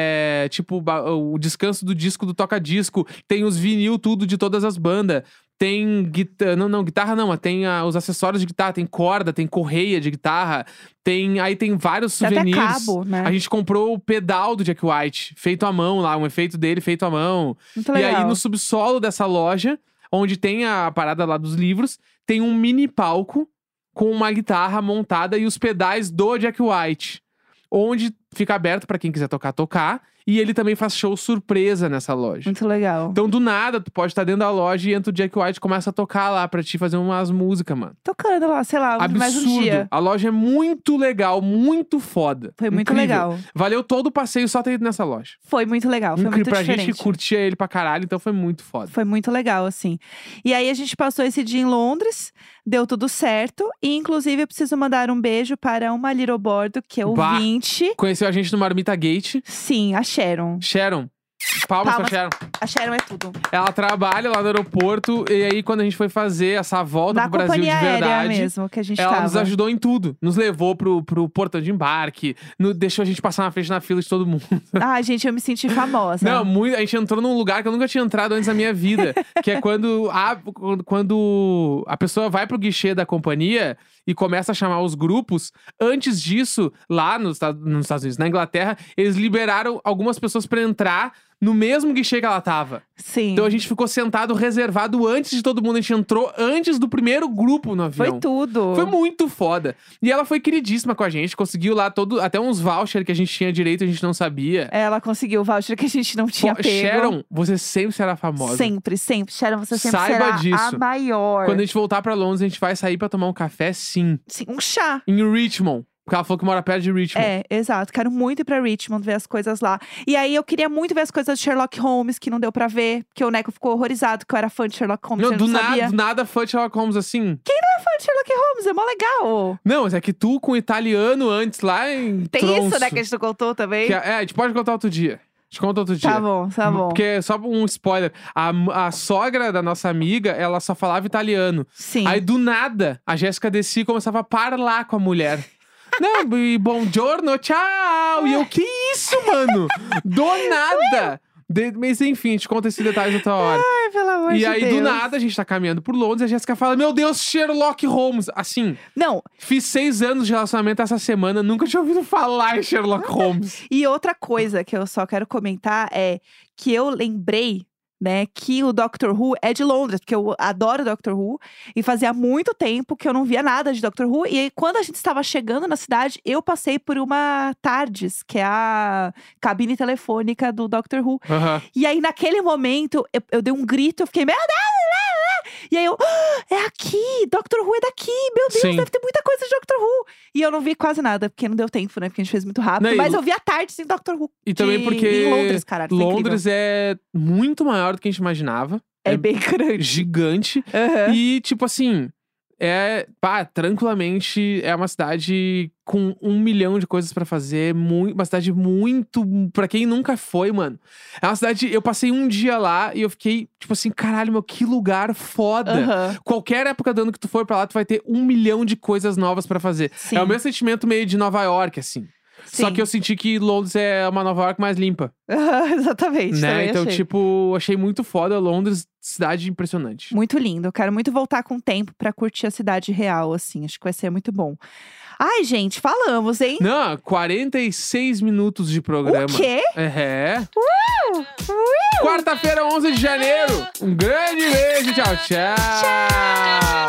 [SPEAKER 2] tipo, o descanso do disco do toca-disco, tem os vinil, tudo de todas as bandas. Tem guitarra, guitarra não, mas tem os acessórios de guitarra, tem corda, tem correia de guitarra, aí tem vários
[SPEAKER 1] Tem até
[SPEAKER 2] souvenirs.
[SPEAKER 1] cabo, né?
[SPEAKER 2] A gente comprou o pedal do Jack White, feito à mão lá, um efeito dele feito à mão.
[SPEAKER 1] Muito
[SPEAKER 2] E
[SPEAKER 1] legal.
[SPEAKER 2] aí no subsolo dessa loja, onde tem a parada lá dos livros, tem um mini palco com uma guitarra montada e os pedais do Jack White. Onde fica aberto pra quem quiser tocar. E ele também faz show surpresa nessa loja.
[SPEAKER 1] Muito legal.
[SPEAKER 2] Então, do nada, tu pode estar dentro da loja e entra o Jack White e começa a tocar lá pra te fazer umas músicas, mano.
[SPEAKER 1] Tocando lá, sei lá, mais um
[SPEAKER 2] Absurdo.
[SPEAKER 1] dia.
[SPEAKER 2] A loja é muito legal, muito foda.
[SPEAKER 1] Foi muito
[SPEAKER 2] Incrível.
[SPEAKER 1] legal.
[SPEAKER 2] Valeu todo o passeio só ter ido nessa loja.
[SPEAKER 1] Foi muito legal, foi
[SPEAKER 2] Incrível
[SPEAKER 1] muito
[SPEAKER 2] pra
[SPEAKER 1] diferente.
[SPEAKER 2] gente que curtia ele pra caralho, então foi muito foda.
[SPEAKER 1] Foi muito legal, assim. E aí a gente passou esse dia em Londres, deu tudo certo. E inclusive eu preciso mandar um beijo para uma Little Bordo, que é
[SPEAKER 2] Bah.
[SPEAKER 1] ouvinte.
[SPEAKER 2] Conheceu a gente no Marmita Gate.
[SPEAKER 1] Sim, a Sharon.
[SPEAKER 2] Sharon. Palmas pra
[SPEAKER 1] Palmas.
[SPEAKER 2] Sharon.
[SPEAKER 1] A Sharon é tudo.
[SPEAKER 2] Ela trabalha lá no aeroporto e aí quando a gente foi fazer essa volta
[SPEAKER 1] Na
[SPEAKER 2] pro Brasil de
[SPEAKER 1] companhia aérea
[SPEAKER 2] verdade,
[SPEAKER 1] mesmo, que a gente
[SPEAKER 2] ela
[SPEAKER 1] tava.
[SPEAKER 2] nos ajudou em tudo. Nos levou pro portão de embarque, deixou a gente passar na frente na fila de todo mundo.
[SPEAKER 1] Ai, gente, eu me senti famosa.
[SPEAKER 2] Não, a gente entrou num lugar que eu nunca tinha entrado antes na minha vida. Que é quando a pessoa vai pro guichê da companhia e começa a chamar os grupos. Antes disso, lá nos Estados Unidos, na Inglaterra, eles liberaram algumas pessoas pra entrar no mesmo guichê que ela tava.
[SPEAKER 1] Sim.
[SPEAKER 2] Então a gente ficou sentado, reservado antes de todo mundo. A gente entrou antes do primeiro grupo no avião.
[SPEAKER 1] Foi tudo.
[SPEAKER 2] Foi muito foda. E ela foi queridíssima com a gente. Conseguiu lá até uns vouchers que a gente tinha direito, a gente não sabia.
[SPEAKER 1] Ela conseguiu o voucher que a gente não tinha pego.
[SPEAKER 2] Sharon, você sempre será famosa.
[SPEAKER 1] Sempre, sempre. Sharon, você sempre
[SPEAKER 2] Saiba
[SPEAKER 1] será
[SPEAKER 2] disso.
[SPEAKER 1] a maior.
[SPEAKER 2] Quando a gente voltar pra Londres, a gente vai sair pra tomar um café, sim.
[SPEAKER 1] Sim, um chá.
[SPEAKER 2] Em Richmond. Porque ela falou que mora perto de Richmond.
[SPEAKER 1] É, exato. Quero muito ir pra Richmond ver as coisas lá. E aí, eu queria muito ver as coisas de Sherlock Holmes, que não deu pra ver. Porque o Neco ficou horrorizado que eu era fã de Sherlock Holmes.
[SPEAKER 2] Não,
[SPEAKER 1] eu
[SPEAKER 2] do
[SPEAKER 1] não sabia.
[SPEAKER 2] nada fã de Sherlock Holmes assim.
[SPEAKER 1] É fã de Sherlock Holmes, é mó legal.
[SPEAKER 2] Não, mas é que tu com italiano antes lá em
[SPEAKER 1] Tem
[SPEAKER 2] Tronço,
[SPEAKER 1] isso, né, que a gente não contou também.
[SPEAKER 2] a gente pode contar outro dia. A gente conta outro dia.
[SPEAKER 1] Tá bom, tá bom.
[SPEAKER 2] Porque, só um spoiler, a sogra da nossa amiga, ela só falava italiano.
[SPEAKER 1] Sim.
[SPEAKER 2] Aí, do nada, a Jéssica descia e começava a falar com a mulher. Não, e buongiorno, tchau. E eu, que isso, mano? Do nada. Mas enfim, a gente conta esse detalhe outra hora.
[SPEAKER 1] Ai, pelo amor de
[SPEAKER 2] E
[SPEAKER 1] Deus.
[SPEAKER 2] aí, do nada, a gente tá caminhando por Londres e a Jéssica fala: Meu Deus, Sherlock Holmes. Assim,
[SPEAKER 1] Não,
[SPEAKER 2] fiz 6 anos de relacionamento essa semana, nunca tinha ouvido falar em Sherlock Holmes.
[SPEAKER 1] e outra coisa que eu só quero comentar é que eu lembrei, né, que o Doctor Who é de Londres, porque eu adoro Doctor Who. E fazia muito tempo que eu não via nada de Doctor Who. E aí, quando a gente estava chegando na cidade, eu passei por uma TARDIS, que é a cabine telefônica do Doctor Who.
[SPEAKER 2] Aham.
[SPEAKER 1] E aí, naquele momento, eu dei um grito, eu fiquei, meu Deus! E aí é aqui, Doctor Who é daqui, meu Deus,
[SPEAKER 2] Sim.
[SPEAKER 1] deve ter muita coisa de Doctor Who. E eu não vi quase nada, porque não deu tempo, né? Porque a gente fez muito rápido.
[SPEAKER 2] Não, e
[SPEAKER 1] Mas eu vi a tarde em Doctor Who.
[SPEAKER 2] E também porque
[SPEAKER 1] Em Londres, caralho, foi
[SPEAKER 2] Londres é muito maior do que a gente imaginava.
[SPEAKER 1] É bem grande.
[SPEAKER 2] Gigante.
[SPEAKER 1] Aham.
[SPEAKER 2] E, tipo assim, tranquilamente é uma cidade com 1 milhão de coisas pra fazer. Uma cidade muito. Pra quem nunca foi, mano. É uma cidade. Eu passei um dia lá e eu fiquei, tipo assim, caralho, meu, que lugar foda.
[SPEAKER 1] Aham.
[SPEAKER 2] Qualquer época do ano que tu for pra lá, tu vai ter 1 milhão de coisas novas pra fazer.
[SPEAKER 1] Sim.
[SPEAKER 2] É o mesmo sentimento meio de Nova York, assim. Só
[SPEAKER 1] Sim.
[SPEAKER 2] que eu senti que Londres é uma Nova York mais limpa,
[SPEAKER 1] Aham, exatamente.
[SPEAKER 2] né?
[SPEAKER 1] também
[SPEAKER 2] Então,
[SPEAKER 1] achei.
[SPEAKER 2] tipo, achei muito foda Londres, cidade impressionante.
[SPEAKER 1] Muito lindo. Eu quero muito voltar com o tempo pra curtir a cidade real, assim. Acho que vai ser muito bom. Ai, gente, falamos, hein?
[SPEAKER 2] Não, 46 minutos de programa.
[SPEAKER 1] O quê?
[SPEAKER 2] É. Quarta-feira, 11 de janeiro. Um grande beijo. Tchau, tchau.
[SPEAKER 1] Tchau.